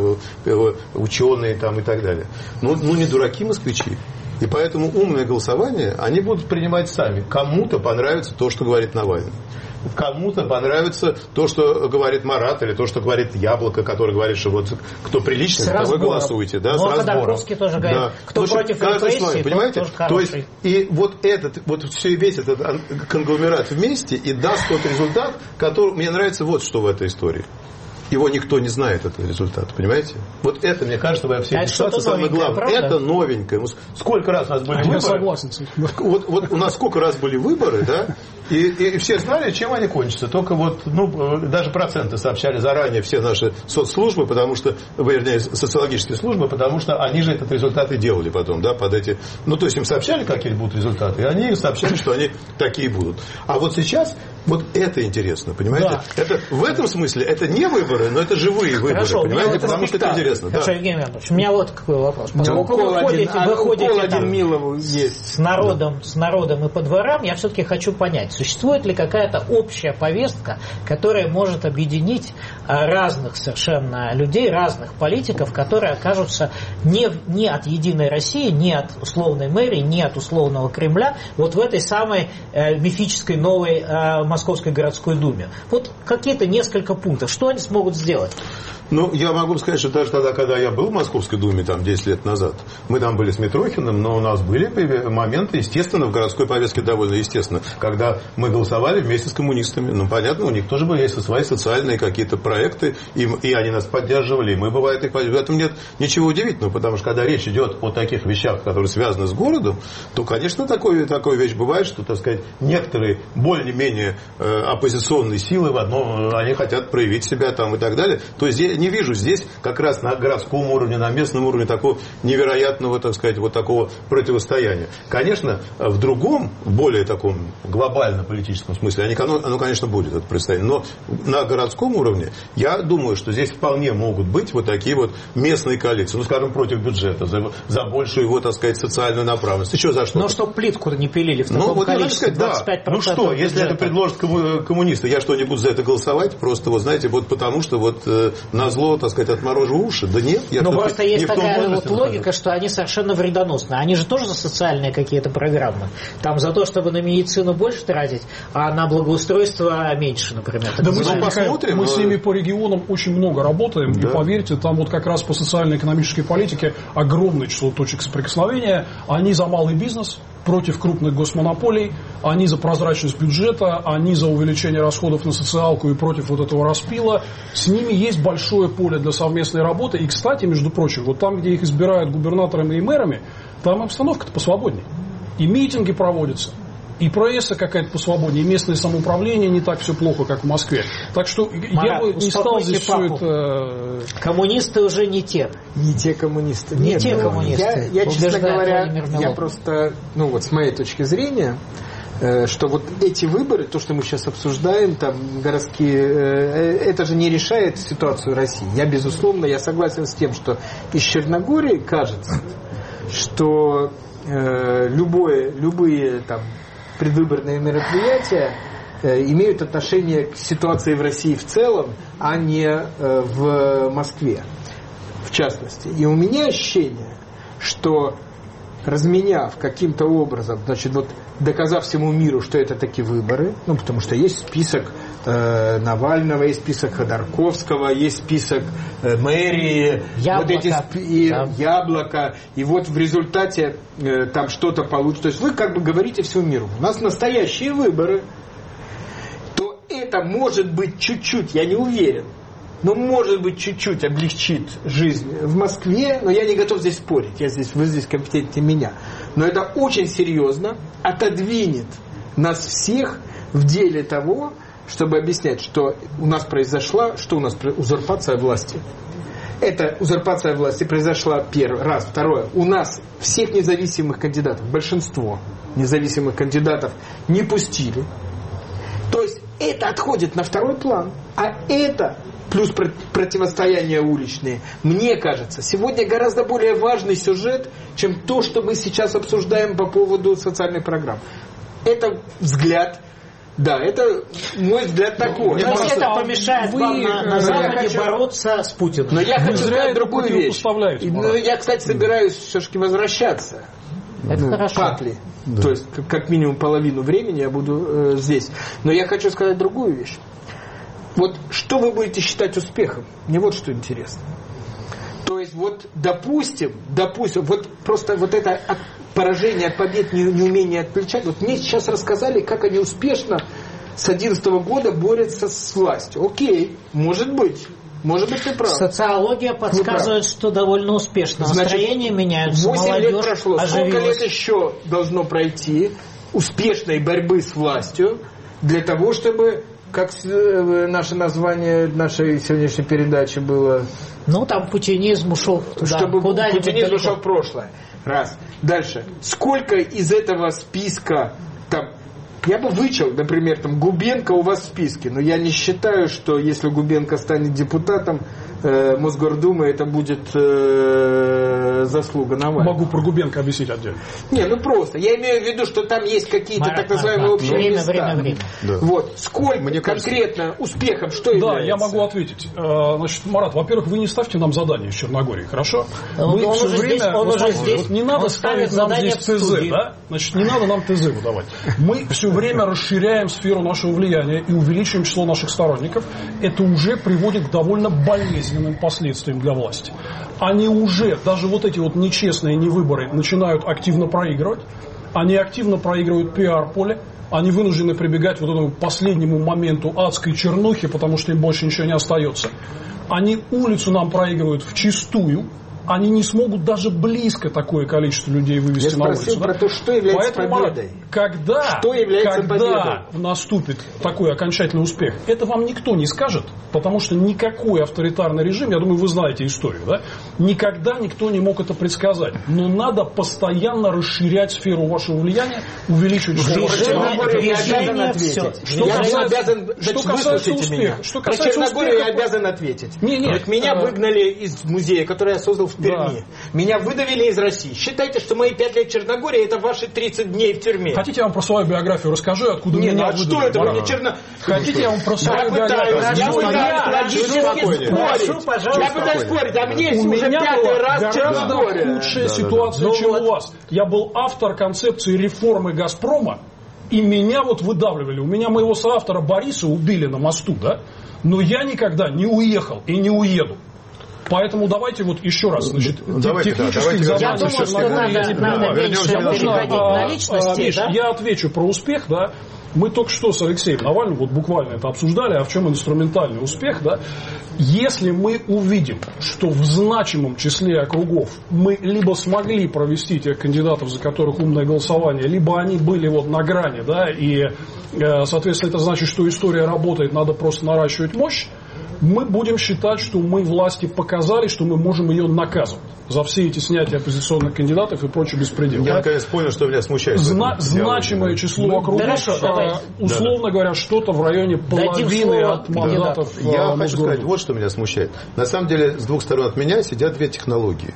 ученые там, и так далее. Ну, ну, не дураки москвичи. И поэтому умное голосование они будут принимать сами. Кому-то понравится то, что говорит Навальный. Кому-то понравится то, что говорит Марат, или то, что говорит Яблоко, который говорит, что вот кто приличный, за того голосуйте. Да, Но с разбором. Ходорковский тоже говорит, Да. кто Потому против что каждый репрессий, свой, понимаете? тот тоже То есть, хороший. и вот этот, вот все, весь этот конгломерат вместе и даст тот результат, который мне нравится вот что в этой истории. Его никто не знает, этот результат, понимаете? Вот это, мне кажется, во всех Это ситуациях что-то самое главное. новенькое, правда? Это новенькое. Ну, сколько раз у нас были Я выборы? согласен с этим. Вот, вот у нас сколько раз были выборы, да? И, и все знали, чем они кончатся. Только вот, ну, даже проценты сообщали заранее все наши соцслужбы, потому что, вернее, социологические службы, потому что они же этот результат и делали потом, да, под эти... Ну, то есть им сообщали, какие будут результаты, и они сообщали, что они такие будут. А вот сейчас, вот это интересно, понимаете? Да. Это, в этом смысле это не выборы, но это живые выборы, Хорошо, у меня понимаете? вот Потому что это интересно. Хорошо, Да. Евгений Иванович, у меня вот какой вопрос. Поскольку укол вы ходите, один, вы а, ходите укол там один Милову есть. с народом, с народом и по дворам, я все-таки хочу понять, существует ли какая-то общая повестка, которая может объединить а, разных совершенно людей, разных политиков, которые окажутся не, не от Единой России, не от условной мэрии, не от условного Кремля, вот в этой самой э, мифической новой э, Московской городской думе. Вот какие-то несколько пунктов. Что они смогут сделать? Ну, я могу сказать, что даже тогда, когда я был в Московской думе, там, десять лет назад, мы там были с Митрохиным, но у нас были моменты, естественно, в городской повестке довольно естественно, когда мы голосовали вместе с коммунистами. Ну, понятно, у них тоже были свои социальные какие-то проекты, и, и они нас поддерживали, и мы, бывает, их поддерживали. В этом нет ничего удивительного, потому что, когда речь идет о таких вещах, которые связаны с городом, то, конечно, такое, такая вещь бывает, что, так сказать, некоторые более-менее э, оппозиционные силы в одном, они хотят проявить себя там и так далее. То есть, я не вижу здесь как раз на городском уровне, на местном уровне такого невероятного, так сказать, вот такого противостояния. Конечно, в другом, более таком глобальном политическом смысле, оно, оно, конечно, будет, это противостояние. Но на городском уровне, я думаю, что здесь вполне могут быть вот такие вот местные коалиции. Ну, скажем, против бюджета, за, за большую его, так сказать, социальную направленность. Еще за что? Но чтобы плитку не пилили в таком Ну, вот количестве, сказать, да. двадцать пять процентов Ну что, если бюджета. это предложат коммунисты, я что, не буду за это голосовать? Просто, вот знаете, вот потому что вот э, на назло, так сказать, отморожу уши. Да нет, я Но просто есть такая вот логика, нахожусь. что они совершенно вредоносны. Они же тоже за социальные какие-то программы. Там за то, чтобы на медицину больше тратить, а на благоустройство меньше, например. Да мы, Ну, посмотрим, мы но... с ними по регионам очень много работаем. Да. И поверьте, там вот как раз по социально-экономической политике огромное число точек соприкосновения. Они за малый бизнес, против крупных госмонополий, они за прозрачность бюджета, они за увеличение расходов на социалку и против вот этого распила. С ними есть большое поле для совместной работы. И, кстати, между прочим, вот там, где их избирают губернаторами и мэрами, там обстановка-то посвободнее. И митинги проводятся, и пресса какая-то посвободнее, и местное самоуправление не так все плохо, как в Москве. Так что Марат, я бы не стал здесь папу. все это... Коммунисты уже не те. Не те коммунисты. Не Нет, те ну, коммунисты. Я, я честно Убеждает говоря, Владимир я Милов. просто, ну вот с моей точки зрения, э, что вот эти выборы, то, что мы сейчас обсуждаем, там городские, э, это же не решает ситуацию России. Я, безусловно, я согласен с тем, что из Черногории кажется, что э, любое, любые там предвыборные мероприятия э, имеют отношение к ситуации в России в целом, а не э, в Москве, в частности. И у меня ощущение, что разменяв каким-то образом, значит, вот доказав всему миру, что это такие выборы, ну, потому что есть список э, Навального, есть список Ходорковского, есть список э, мэрии, Яблоко. вот эти сп- и Да. яблоко, и вот в результате э, там что-то получится. То есть вы как бы говорите всему миру, у нас настоящие выборы, то это может быть чуть-чуть, я не уверен, но может быть чуть-чуть облегчит жизнь в Москве, но я не готов здесь спорить, я здесь, вы здесь компетентнее меня. Но это очень серьезно отодвинет нас всех в деле того, чтобы объяснять, что у нас произошла, что у нас узурпация власти. Эта узурпация власти произошла первый раз. Второе, у нас всех независимых кандидатов, большинство независимых кандидатов не пустили. То есть это отходит на второй план, а это плюс противостояние уличные, мне кажется, сегодня гораздо более важный сюжет, чем то, что мы сейчас обсуждаем по поводу социальной программы. Это взгляд, да, это мой взгляд такой. То есть это помешает вы, вам на, на э, Западе хочу- бороться с Путиным. Но я Вы хочу зря сказать это другую вещь. противопоставляете, И, ну, Марат. я, кстати, собираюсь все-таки возвращаться. Это Ну, хорошо. Патли. Да. То есть, как, как минимум половину времени я буду э, здесь. Но я хочу сказать другую вещь. Вот что вы будете считать успехом? Мне вот что интересно. То есть, вот, допустим, допустим, вот просто вот это от поражение от побед, не, неумение отключать. Вот мне сейчас рассказали, как они успешно с одиннадцатого года борются с властью. Окей, может быть. Может быть, ты прав. Социология подсказывает, что довольно успешно. Настроения меняются, восемь лет молодежь прошло. Сколько оживилась. лет еще должно пройти успешной борьбы с властью для того, чтобы, как э, наше название нашей сегодняшней передачи было, Ну, там путинизм ушел туда, чтобы куда-нибудь путинизм далеко. ушел в прошлое. Раз. Дальше. Сколько из этого списка там, я бы вычел, например, там Губенко у вас в списке, но я не считаю, что если Губенко станет депутатом э, Мосгордумы, это будет э, заслуга Навального. Могу про Губенко объяснить отдельно. Не, ну просто. Я имею в виду, что там есть какие-то Марат, так называемые Марат, общие время, места. время, время. Да. Вот. Сколько Мне кажется- конкретно успехов, что Да, является? я могу ответить. Э, Значит, Марат, во-первых, вы не ставьте нам задания из Черногории, хорошо? Он- Мы он всё уже время, здесь, он вот уже смотрите, здесь. вот не надо Он ставить ставит нам задание здесь в ТЗ, студии. да? Значит, не надо нам ТЗ выдавать. Мы все время расширяем сферу нашего влияния и увеличиваем число наших сторонников. Это уже приводит к довольно болезненным последствиям для власти. Они уже, даже вот эти вот нечестные невыборы, начинают активно проигрывать. Они активно проигрывают пиар-поле. Они вынуждены прибегать вот этому последнему моменту адской чернухи, потому что им больше ничего не остается. Они улицу нам проигрывают вчистую. Они не смогут даже близко такое количество людей вывести Я на спросил улицу. про да? то, что является Поэтому, Марат, победой. когда, Что является когда победой? наступит такой окончательный успех, это вам никто не скажет, потому что никакой авторитарный режим, я думаю, вы знаете историю, да, никогда никто не мог это предсказать. Но надо постоянно расширять сферу вашего влияния, увеличивать число Движение- ваших сторонников. Черногорию я обязан движение ответить. всё. Я касается- обязан, что значит, касается выслушайте успеха, меня. что Про касается Черногорию я успеха- обязан ответить. Не, не, Вот меня э, выгнали из музея, который я создал в в Перми. Да. Меня выдавили из России. Считайте, что мои пять лет в Черногории это ваши тридцать дней в тюрьме. Хотите, я вам про свою биографию расскажу, откуда не, меня ну, а выдавили? что это? Вы мне черно... Хотите, я вам про свою биографию расскажу? Я пытаюсь Я пытаюсь спорить, а мне уже пятый раз Черногория. Худшая ситуация, чем у вас. Я был автор концепции реформы «Газпрома», и меня вот выдавливали. У меня моего соавтора Бориса убили на мосту, да? Но я никогда не уехал и не уеду. Поэтому давайте вот еще раз, значит, давайте, технических да, Я думаю, что надо, надо меньше переходить на личности. Миш, да? Я отвечу про успех, да. Мы только что с Алексеем Навальным вот буквально это обсуждали, а в чем инструментальный успех, да? Если мы увидим, что в значимом числе округов мы либо смогли провести тех кандидатов, за которых умное голосование, либо они были вот на грани, да, и, соответственно, это значит, что история работает, надо просто наращивать мощь, мы будем считать, что мы власти показали, что мы можем ее наказывать за все эти снятия оппозиционных кандидатов и прочий беспредел. Я наконец понял, что меня смущает. Зна- значимое число ну, округов, а, условно да. говоря, что-то в районе половины от мандатов. Я хочу сказать, вот что меня смущает. На самом деле, с двух сторон от меня сидят две технологии.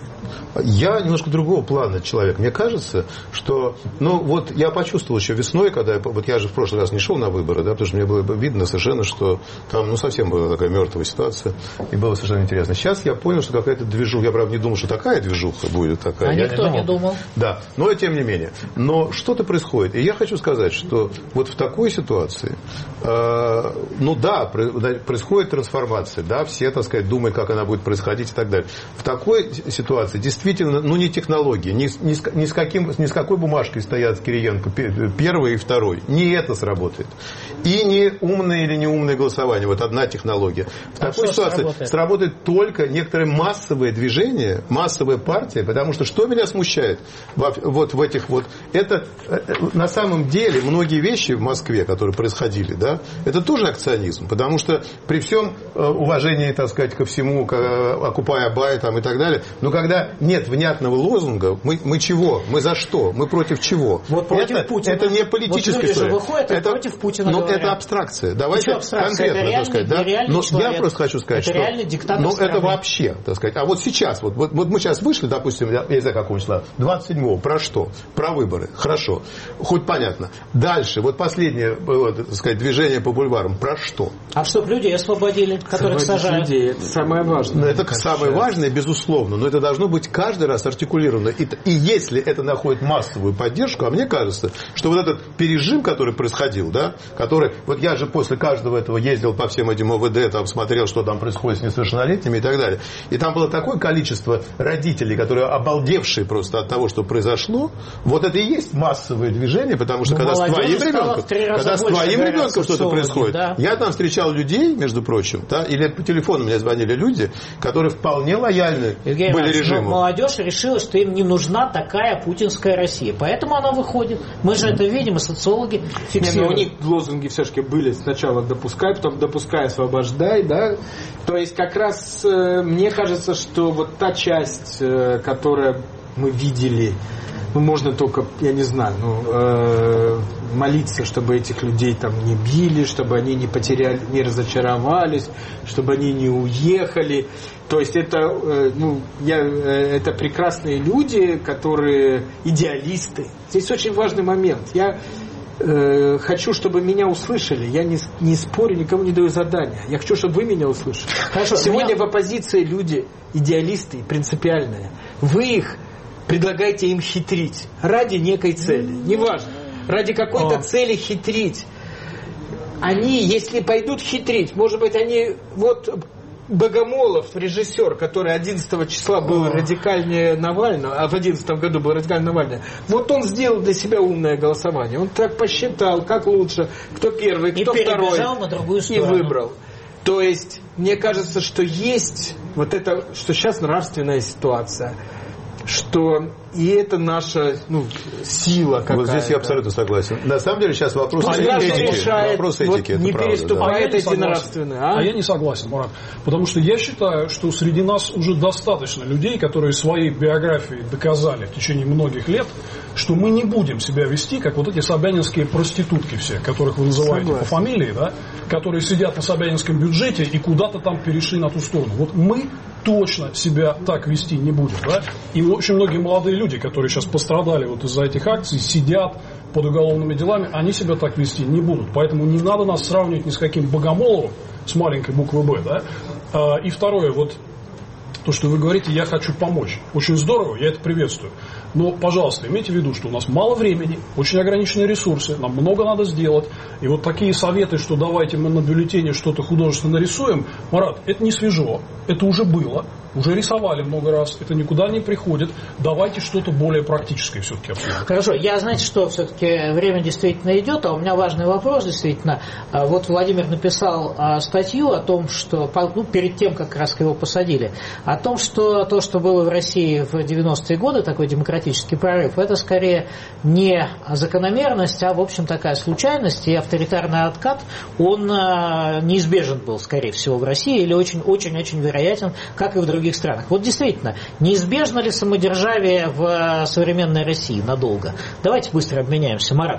Я немножко другого плана человек. Мне кажется, что... Ну, вот я почувствовал еще весной, когда... Я, вот я же в прошлый раз не шел на выборы, да, потому что мне было видно совершенно, что там, ну, совсем была такая мертвая ситуация. И было совершенно интересно. Сейчас я понял, что какая-то движуха... Я, правда, не думал, что такая движуха будет такая. А я никто не думал. не думал. Да, но тем не менее. Но что-то происходит. И я хочу сказать, что вот в такой ситуации... Э, ну, да, происходит трансформация. Да, все, так сказать, думают, как она будет происходить и так далее. В такой ситуации действительно, ну, не технологии, ни, ни, с, ни, с каким, ни с какой бумажкой стоят Кириенко первый и второй. Не это сработает. И не умное или не умное голосование. Вот одна технология. В а такой ситуации сработает? сработает только некоторое массовое движение, массовая партия, потому что что меня смущает вот в этих вот... Это на самом деле многие вещи в Москве, которые происходили, да, это тоже акционизм, потому что при всем уважении, так сказать, ко всему, к Occupy Buy там, и так далее, но когда нет внятного лозунга, мы, мы чего? Мы за что? Мы против чего? Вот против это, Путина. Это не политическая вот история. Выходят, это против Путина но говорят. Это абстракция. Давайте абстракция? конкретно, это реальный, так сказать, да? Но человек. Я просто хочу сказать, это что... реальный диктатор Ну, страны. это вообще, так сказать. А вот сейчас, вот, вот, вот мы сейчас вышли, допустим, я не знаю, какого числа, двадцать седьмого, про что? Про выборы. Хорошо. Хоть понятно. Дальше, вот последнее, вот, так сказать, движение по бульварам, про что? А чтобы людей освободили, которых сажают? Людей. Это самое важное. Это самое важное, безусловно, но это должно быть каждый раз артикулировано. И, и если это находит массовую поддержку, а мне кажется, что вот этот пережим, который происходил, да, который, вот я же после каждого этого ездил по всем этим ОВД, там смотрел, что там происходит с несовершеннолетними и так далее. И там было такое количество родителей, которые обалдевшие просто от того, что произошло. Вот это и есть массовое движение, потому что ну, когда с твоим ребенком, когда с твоим ребенком что-то происходит, да. Я там встречал людей, между прочим, да, или по телефону мне звонили люди, которые вполне лояльны Евгений были режиму. Молодежь решила, что им не нужна такая путинская Россия. Поэтому она выходит. Мы же это видим, и социологи фиксируют. Не, но у них лозунги все-таки были сначала допускай, потом допускай, освобождай, да. То есть как раз э, мне кажется, что вот та часть, э, которую мы видели, ну можно только, я не знаю, ну, э, молиться, чтобы этих людей там не били, чтобы они не потеряли, не разочаровались, чтобы они не уехали. То есть это, э, ну, я, э, это прекрасные люди, которые идеалисты. Здесь очень важный момент. Я э, хочу, чтобы меня услышали. Я не, не спорю, никому не даю задания. Я хочу, чтобы вы меня услышали. Хорошо, сегодня меня... в оппозиции люди идеалисты, принципиальные. Вы их предлагаете им хитрить ради некой цели. Неважно. Ради какой-то О. цели хитрить. Они, если пойдут хитрить, может быть, они... Вот Богомолов, режиссер, который одиннадцатого числа был О. радикальнее Навального, а в одиннадцатом году был радикальнее Навального, вот он сделал для себя умное голосование. Он так посчитал, как лучше, кто первый, кто и второй. На другую и выбрал. То есть, мне кажется, что есть вот это, что сейчас нравственная ситуация, что и это наша ну, сила какая-то. Вот здесь я абсолютно согласен. На самом деле сейчас вопрос а этики. Решает, Вопрос этики, вот, это не правда. переступает Да. эти нравственные. А? а я не согласен, Марат. Потому что я считаю, что среди нас уже достаточно людей, которые своей биографией доказали в течение многих лет, что мы не будем себя вести, как вот эти собянинские проститутки все, которых вы называете Согласен. по фамилии, да, которые сидят на собянинском бюджете и куда-то там перешли на ту сторону. Вот мы точно себя так вести не будем. Да? И очень многие молодые люди, которые сейчас пострадали вот из-за этих акций, сидят под уголовными делами, они себя так вести не будут. Поэтому не надо нас сравнивать ни с каким Богомоловым с маленькой буквы «Б». Да? И второе, вот то, что вы говорите, я хочу помочь. Очень здорово, я это приветствую. Но, пожалуйста, имейте в виду, что у нас мало времени, очень ограниченные ресурсы, нам много надо сделать. И вот такие советы, что давайте мы на бюллетене что-то художественно нарисуем, Марат, это не свежо, это уже было. Уже рисовали много раз, это никуда не приходит. Давайте что-то более практическое все-таки обсудим. Хорошо, я, знаете, что все-таки время действительно идет, а у меня важный вопрос действительно. Вот Владимир написал статью о том, что, ну, перед тем, как раз его посадили, о том, что то, что было в России в девяностые годы, такой демократический прорыв, это скорее не закономерность, а, в общем, такая случайность, и авторитарный откат, он неизбежен был, скорее всего, в России, или очень-очень-очень вероятен, как и в других странах. Вот действительно, неизбежно ли самодержавие в современной России надолго? Давайте быстро обменяемся. Марат.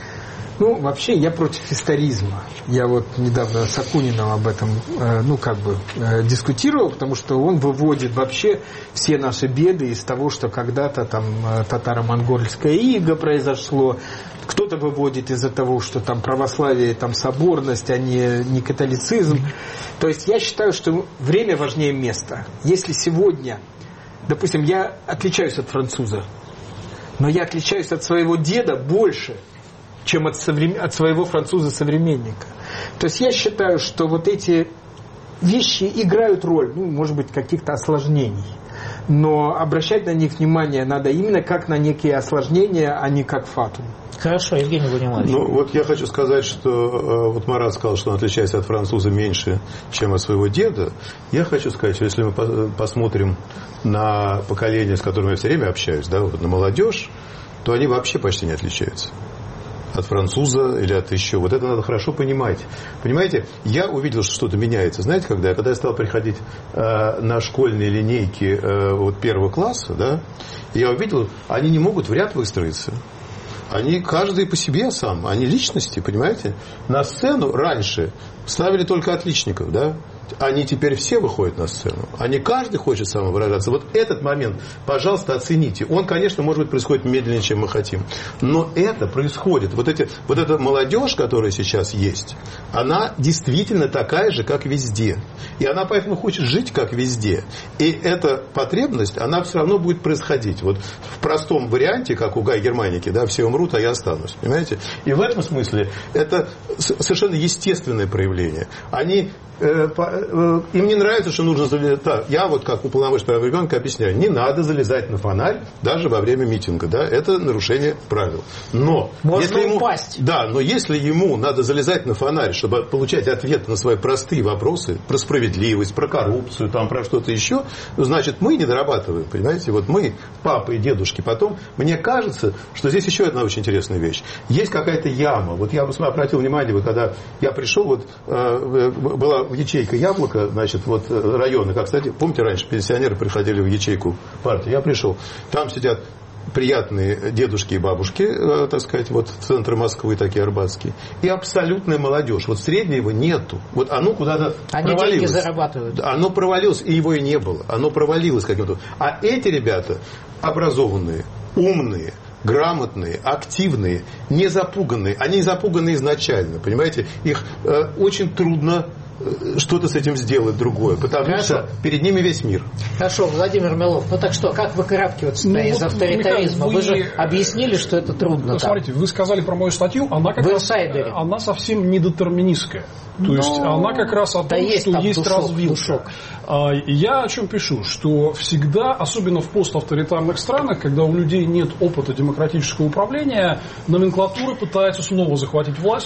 Ну, вообще, я против историзма. Я вот недавно с Акуниным об этом, э, ну, как бы, э, дискутировал, потому что он выводит вообще все наши беды из того, что когда-то там э, татаро-монгольское иго произошло. Кто-то выводит из-за того, что там православие, там соборность, а не, не католицизм. То есть я считаю, что время важнее места. Если сегодня, допустим, я отличаюсь от француза, но я отличаюсь от своего деда больше, чем от, соврем... от своего француза-современника. То есть я считаю, что вот эти вещи играют роль, ну, может быть, каких-то осложнений. Но обращать на них внимание надо именно как на некие осложнения, а не как фатум. Хорошо, Евгений Владимирович. Ну, вот я хочу сказать, что вот Марат сказал, что он отличается от француза меньше, чем от своего деда. Я хочу сказать, что если мы посмотрим на поколение, с которым я все время общаюсь, да, вот на молодежь, то они вообще почти не отличаются от француза или от еще. Вот это надо хорошо понимать. Понимаете, я увидел, что что-то меняется. Знаете, когда? Когда я стал приходить э, на школьные линейки э, вот первого класса, да, я увидел, они не могут в ряд выстроиться. Они каждый по себе сам, они личности, понимаете? На сцену раньше ставили только отличников, да? Они теперь все выходят на сцену. Они каждый хочет самовыражаться. Вот этот момент, пожалуйста, оцените. Он, конечно, может быть, происходит медленнее, чем мы хотим. Но это происходит. Вот, эти, вот эта молодежь, которая сейчас есть, она действительно такая же, как везде. И она поэтому хочет жить, как везде. И эта потребность, она все равно будет происходить. Вот в простом варианте, как у Гай Германики, да, все умрут, а я останусь. Понимаете? И в этом смысле это совершенно естественное проявление. Они... Им не нравится, что нужно залезать. Да, я вот как уполномоченный права ребенка объясняю, не надо залезать на фонарь даже во время митинга. Да? Это нарушение правил. Но можно если ему, упасть. Да, но если ему надо залезать на фонарь, чтобы получать ответы на свои простые вопросы про справедливость, про коррупцию, там, про что-то еще, значит, мы не дорабатываем. Понимаете? Вот мы, папы и дедушки. Потом, мне кажется, что здесь еще одна очень интересная вещь. Есть какая-то яма. Вот я обратил внимание, вот, когда я пришел, вот была ячейка «Яблоко», значит, вот районы, как, кстати, помните, раньше пенсионеры приходили в ячейку партии, я пришел, там сидят приятные дедушки и бабушки, э, так сказать, вот центры Москвы такие арбатские, и абсолютная молодежь, вот среднего нету, вот оно куда-то они провалилось. Деньги зарабатывают. Оно провалилось, и его и не было, оно провалилось каким-то. А эти ребята образованные, умные, грамотные, активные, не запуганные, они не запуганы изначально, понимаете, их э, очень трудно что-то с этим сделать другое, потому Хорошо. Что перед ними весь мир. Хорошо, Владимир Милов, ну так что, как выкарабкиваться-то ну, из вот, авторитаризма? Михаил, вы... вы же объяснили, что это трудно. Ну, смотрите, вы сказали про мою статью, она как в раз, инсайдере. Она совсем не детерминистская. То Но... есть она как раз о том, да есть что есть душок, развилка. Душок. Я о чем пишу, что всегда, особенно в поставторитарных странах, когда у людей нет опыта демократического управления, номенклатура пытается снова захватить власть.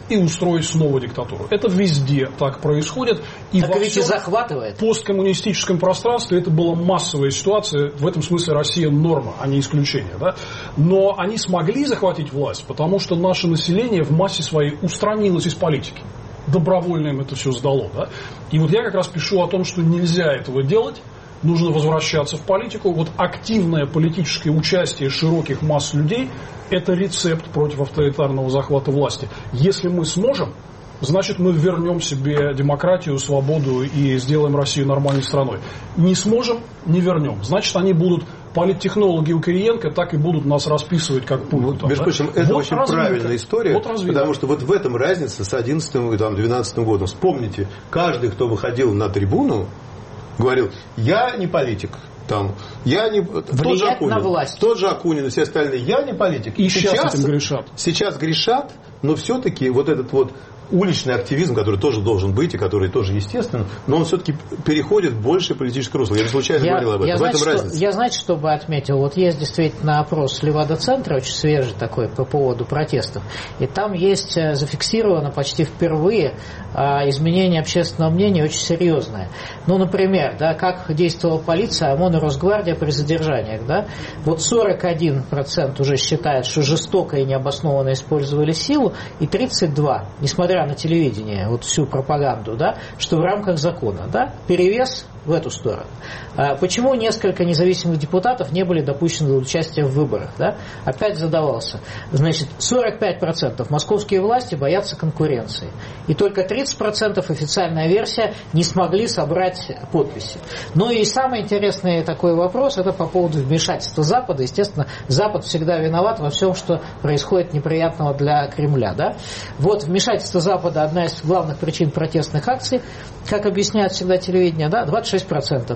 и устроить снова диктатуру. Это везде так происходит. И так во ведь и захватывает. В посткоммунистическом пространстве это была массовая ситуация. В этом смысле Россия норма, а не исключение. Да? Но они смогли захватить власть, потому что наше население в массе своей устранилось из политики. Добровольно им это все сдало. Да? И вот я как раз пишу о том, что нельзя этого делать. Нужно возвращаться в политику. Вот активное политическое участие широких масс людей – это рецепт против авторитарного захвата власти. Если мы сможем, значит мы вернем себе демократию, свободу и сделаем Россию нормальной страной. Не сможем – не вернем. Значит, они будут, политтехнологи у Кириенко так и будут нас расписывать как Путин. Между прочим, это вот очень правильная история, вот потому что вот в этом разница с одиннадцатым и двенадцатым годом. Вспомните, каждый, кто выходил на трибуну, говорил, я не политик, там, я не... Тот же Акунин, на власть. Тот же Акунин и все остальные, я не политик. И сейчас, сейчас этим грешат. Сейчас грешат, но все-таки вот этот вот уличный активизм, который тоже должен быть и который тоже естествен, но он все-таки переходит в большее политическое русло. Я не случайно я, говорил об этом. Я, в знаете, этом что, разница. я, знаете, что бы отметил? Вот есть действительно опрос Левада-центра, очень свежий такой, по поводу протестов. И там есть зафиксировано почти впервые изменение общественного мнения очень серьезное. Ну, например, да, как действовала полиция, ОМОН и Росгвардия при задержаниях. Да? Вот сорок один процент уже считают, что жестоко и необоснованно использовали силу, и тридцать два процента, несмотря на телевидение, вот всю пропаганду, да, что в рамках закона, да, перевес в эту сторону. А почему несколько независимых депутатов не были допущены до участия в выборах? Да? Опять задавался. Значит, сорок пять процентов московские власти боятся конкуренции. И только тридцать процентов официальная версия не смогли собрать подписи. Ну и самый интересный такой вопрос, это по поводу вмешательства Запада. Естественно, Запад всегда виноват во всем, что происходит неприятного для Кремля. Да? Вот вмешательство Запада одна из главных причин протестных акций, как объясняет всегда телевидение, да, двадцать шесть процентов.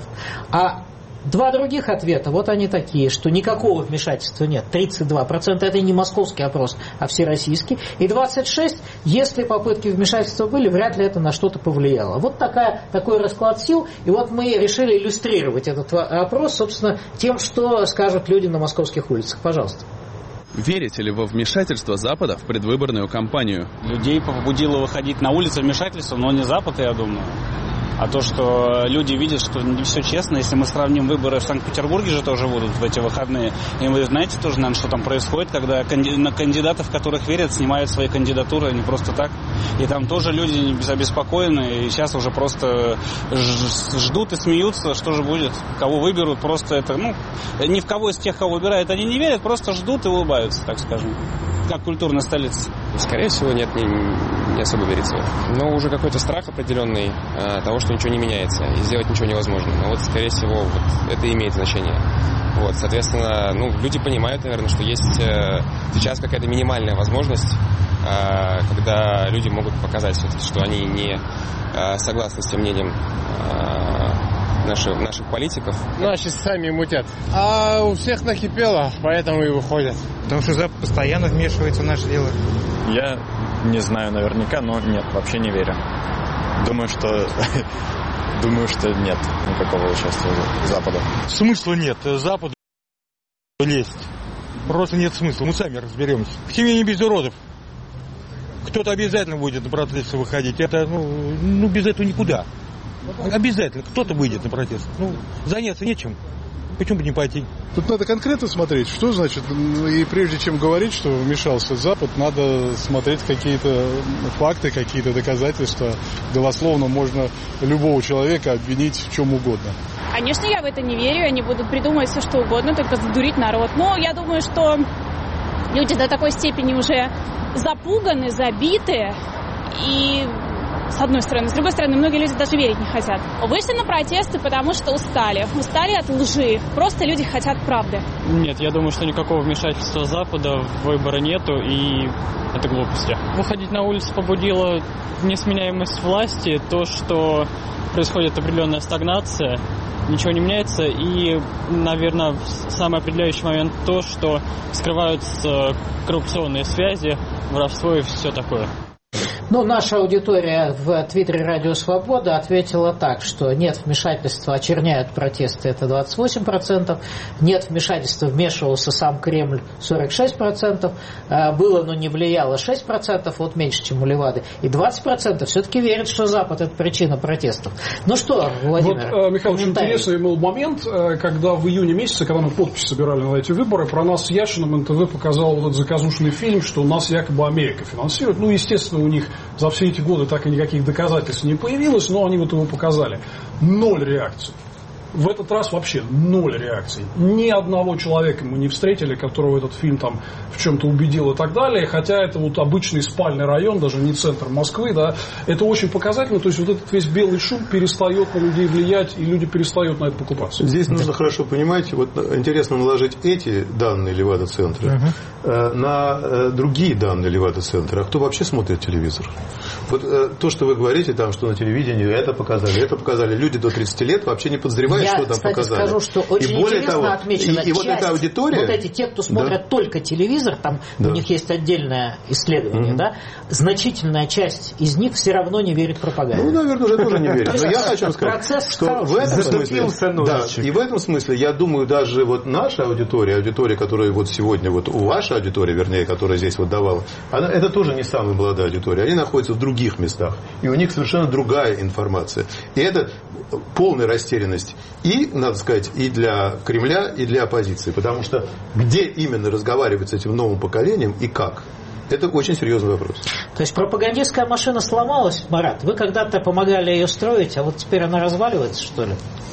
А два других ответа, вот они такие, что никакого вмешательства нет. тридцать два процента это не московский опрос, а всероссийский. И двадцать шесть процентов, если попытки вмешательства были, вряд ли это на что-то повлияло. Вот такая, такой расклад сил. И вот мы решили иллюстрировать этот опрос, собственно, тем, что скажут люди на московских улицах. Пожалуйста. Верите ли во вмешательство Запада в предвыборную кампанию? Людей побудило выходить на улицы вмешательство, но не Запад, я думаю. А то, что люди видят, что не все честно, если мы сравним выборы в Санкт-Петербурге же тоже будут в эти выходные. И вы знаете тоже, наверное, что там происходит, когда на кандидатов, которых верят, снимают свои кандидатуры не просто так. И там тоже люди обеспокоены, и сейчас уже просто ждут и смеются, что же будет, кого выберут. Просто это, ну, ни в кого из тех, кого выбирают, они не верят, просто ждут и улыбаются, так скажем. Как культурная столица. Скорее всего, нет, не, не особо верится. Но уже какой-то страх определенный а, того, что ничего не меняется и сделать ничего невозможно. Но вот, скорее всего, вот это имеет значение. Вот, соответственно, ну, люди понимают, наверное, что есть э, сейчас какая-то минимальная возможность, э, когда люди могут показать все-таки, что они не э, согласны с тем мнением э, наших, наших политиков. Наши сами мутят. А у всех накипело, поэтому и выходят. Потому что Запад постоянно вмешивается в наше дело. Я не знаю наверняка, но нет, вообще не верю. Думаю, что... Думаю, что нет никакого участия Запада. Смысла нет. Западу лезть. Просто нет смысла. Мы сами разберемся. В семье не без уродов. Кто-то обязательно будет на протесты выходить. Это, ну, ну, без этого никуда. Обязательно. Кто-то выйдет на протест. Ну, заняться нечем. Почему бы не пойти? Тут надо конкретно смотреть, что значит, и прежде чем говорить, что вмешался Запад, надо смотреть какие-то факты, какие-то доказательства. Голословно можно любого человека обвинить в чем угодно. Конечно, я в это не верю, они будут придумывать все, что угодно, только задурить народ. Но я думаю, что люди до такой степени уже запуганы, забиты, и... С одной стороны. С другой стороны, многие люди даже верить не хотят. Вышли на протесты, потому что устали. Устали от лжи. Просто люди хотят правды. Нет, я думаю, что никакого вмешательства Запада в выборы нету, и это глупости. Выходить на улицу побудило несменяемость власти, то, что происходит определенная стагнация, ничего не меняется, и, наверное, самый определяющий момент то, что скрываются коррупционные связи, воровство и все такое. Ну, наша аудитория в Твиттере «Радио Свобода» ответила так, что нет вмешательства, очерняют протесты, это двадцать восемь процентов, нет вмешательства, вмешивался сам Кремль, сорок шесть процентов, было, но не влияло, шесть процентов, вот меньше, чем у Левады, и двадцать процентов все-таки верят, что Запад – это причина протестов. Ну что, Владимир, вот, Михаил, очень интересный был момент, когда в июне месяце, когда мы подписи собирали на эти выборы, про нас с Яшиным эн тэ вэ показал вот этот заказушный фильм, что нас якобы Америка финансирует. Ну, естественно, у них за все эти годы так и никаких доказательств не появилось, но они вот его показали. Ноль реакций. В этот раз вообще ноль реакций. Ни одного человека мы не встретили, которого этот фильм там в чем-то убедил и так далее. Хотя это вот обычный спальный район, даже не центр Москвы, да. Это очень показательно. То есть вот этот весь белый шум перестает на людей влиять, и люди перестают на это покупаться. Здесь нужно хорошо понимать, вот интересно наложить эти данные Левада-центра uh-huh. на другие данные Левада-центра. А кто вообще смотрит телевизор? Вот то, что вы говорите там, что на телевидении это показали, это показали. Люди до тридцати лет вообще не подозревают, Я, что там кстати, показали. скажу, что очень и более интересно того, отмечено, и, и вот часть, эта аудитория, вот эти, те, кто смотрят да. только телевизор, там да. у них есть отдельное исследование, mm-hmm. да, значительная часть из них все равно не верит пропаганде. Ну, наверное, уже тоже не верит. Но я хочу сказать, что в этом смысле, да, и в этом смысле, я думаю, даже вот наша аудитория, аудитория, которая вот сегодня, вот ваша аудитория, вернее, которая здесь вот давала, она, это тоже не самая молодая аудитория. Они находятся в других местах. И у них совершенно другая информация. И это полная растерянность и, надо сказать, и для Кремля, и для оппозиции. Потому что где именно разговаривать с этим новым поколением и как? Это очень серьезный вопрос. То есть пропагандистская машина сломалась, Марат? Вы когда-то помогали ее строить, а вот теперь она разваливается, что ли?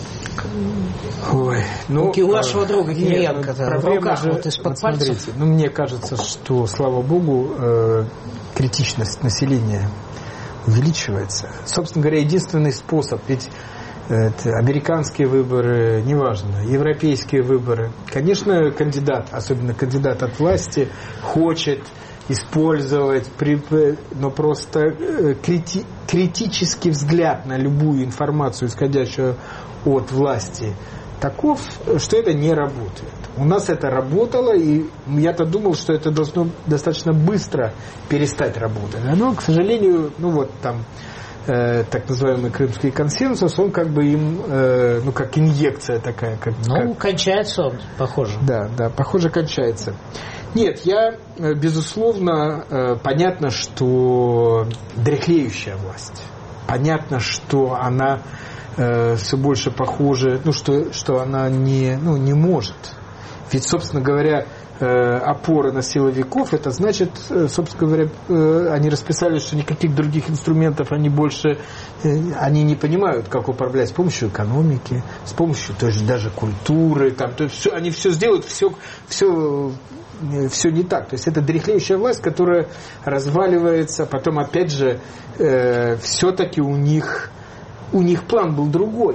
Ой, ну, у вашего друга Кириенко в руках же, вот из-под вот пальцев. Смотрите, ну, мне кажется, что, слава богу, э, критичность населения увеличивается. Собственно говоря, единственный способ, ведь это американские выборы, неважно, европейские выборы. Конечно, кандидат, особенно кандидат от власти, хочет использовать, но просто крити, критический взгляд на любую информацию, исходящую от власти, таков, что это не работает. У нас это работало, и я-то думал, что это должно достаточно быстро перестать работать. Но, к сожалению, ну вот там э, так называемый крымский консенсус, он как бы им, э, ну как инъекция такая. Как, ну, как... кончается он, похоже. Да, да, похоже, кончается. Нет, я, безусловно, э, понятно, что дряхлеющая власть. Понятно, что она э, все больше похожа, ну, что, что она не, ну, не может. Ведь, собственно говоря, опора на силовиков, это значит, собственно говоря, они расписали, что никаких других инструментов они больше, они не понимают, как управлять с помощью экономики, с помощью то есть, даже культуры, там, то есть, все, они все сделают, все, все, все не так. То есть это дряхлеющая власть, которая разваливается, потом опять же, э, все-таки у них, у них план был другой.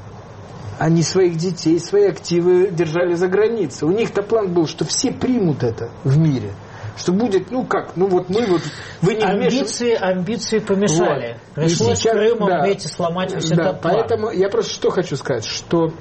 Они своих детей, свои активы держали за границей. У них-то план был, что все примут это в мире. Что будет, ну как, ну вот мы вот... Вы не амбиции, амбиции помешали. Вот. Пришлось сейчас, Крымом да, эти сломать весь да, этот план. Поэтому я просто что хочу сказать, что,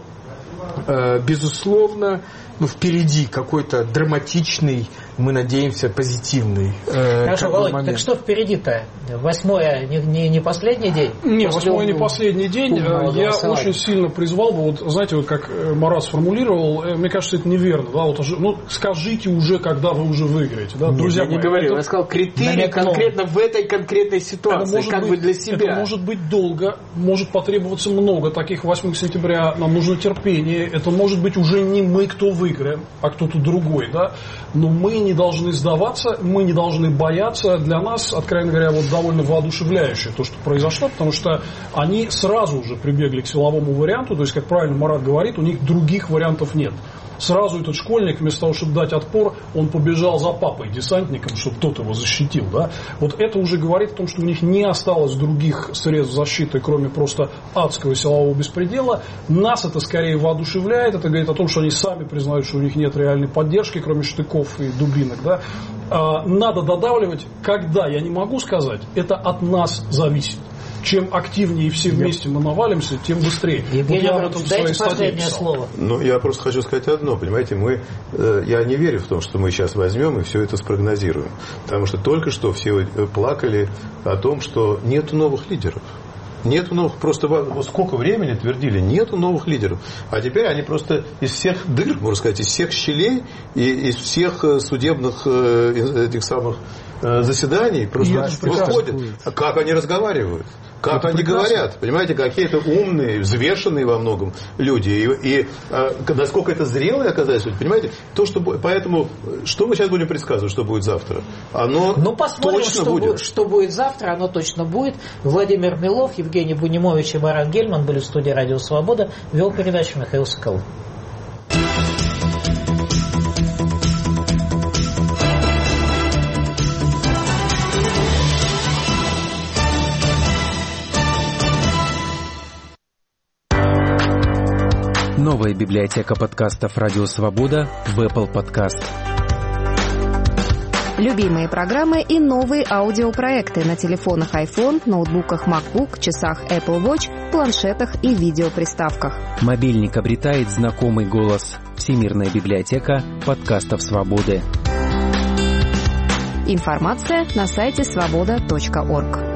э, безусловно, ну, впереди какой-то драматичный, мы надеемся, позитивный э, Хорошо, Володь, момент. Так что впереди-то? Восьмое не, не, не последний день? Не, восьмое не последний день. Я очень сильно призвал бы, вот, знаете, вот как Марат сформулировал, мне кажется, это неверно. Да, вот, ну, скажите уже, когда вы уже выиграете. Да? Нет, друзья я не мои, говорил, это... я сказал критерий конкретно в этой конкретной ситуации, как быть, бы для себя. Это может быть долго, может потребоваться много таких восьмого сентября, нам нужно терпение, это может быть уже не мы, кто выиграем, а кто-то другой, да, но мы не должны сдаваться, мы не должны бояться. Для нас, откровенно говоря, вот довольно воодушевляющее то, что произошло, потому что они сразу уже прибегли к силовому варианту, то есть, как правильно Марат говорит, у них других вариантов нет. Сразу этот школьник, вместо того, чтобы дать отпор, он побежал за папой, десантником, чтобы тот его защитил. Да? Вот это уже говорит о том, что у них не осталось других средств защиты, кроме просто адского силового беспредела. Нас это скорее воодушевляет. Это говорит о том, что они сами признают, что у них нет реальной поддержки, кроме штыков и дубинок. Да? А, надо додавливать. Когда, я не могу сказать, это от нас зависит. чем активнее все вместе мы навалимся, тем быстрее. Евгений вот я Иванович, об этом в своей статье писал. Слово. Ну, я просто хочу сказать одно, понимаете, мы, э, я не верю в то, что мы сейчас возьмем и все это спрогнозируем. Потому что только что все плакали о том, что нет новых лидеров. Нету новых, просто вот сколько времени твердили, нету новых лидеров. А теперь они просто из всех дыр, можно сказать, из всех щелей и из всех судебных этих самых заседаний просто выходят. Как они разговаривают, как это они прекрасно. Говорят. Понимаете, какие-то умные, взвешенные во многом люди. И, и а, насколько это зрелые оказались, понимаете, то, что, поэтому, что мы сейчас будем предсказывать, что будет завтра? Оно ну, посмотрим, точно что будет. будет. Что будет завтра, оно точно будет. Владимир Милов, Евгений Бунимович и Марат Гельман были в студии «Радио Свобода». Вел передачу Михаил Соколов. Новая библиотека подкастов «Радио Свобода» в Apple Podcast. Любимые программы и новые аудиопроекты на телефонах iPhone, ноутбуках MacBook, часах Apple Watch, планшетах и видеоприставках. Мобильник обретает знакомый голос. Всемирная библиотека подкастов «Свободы». Информация на сайте свобода точка орг.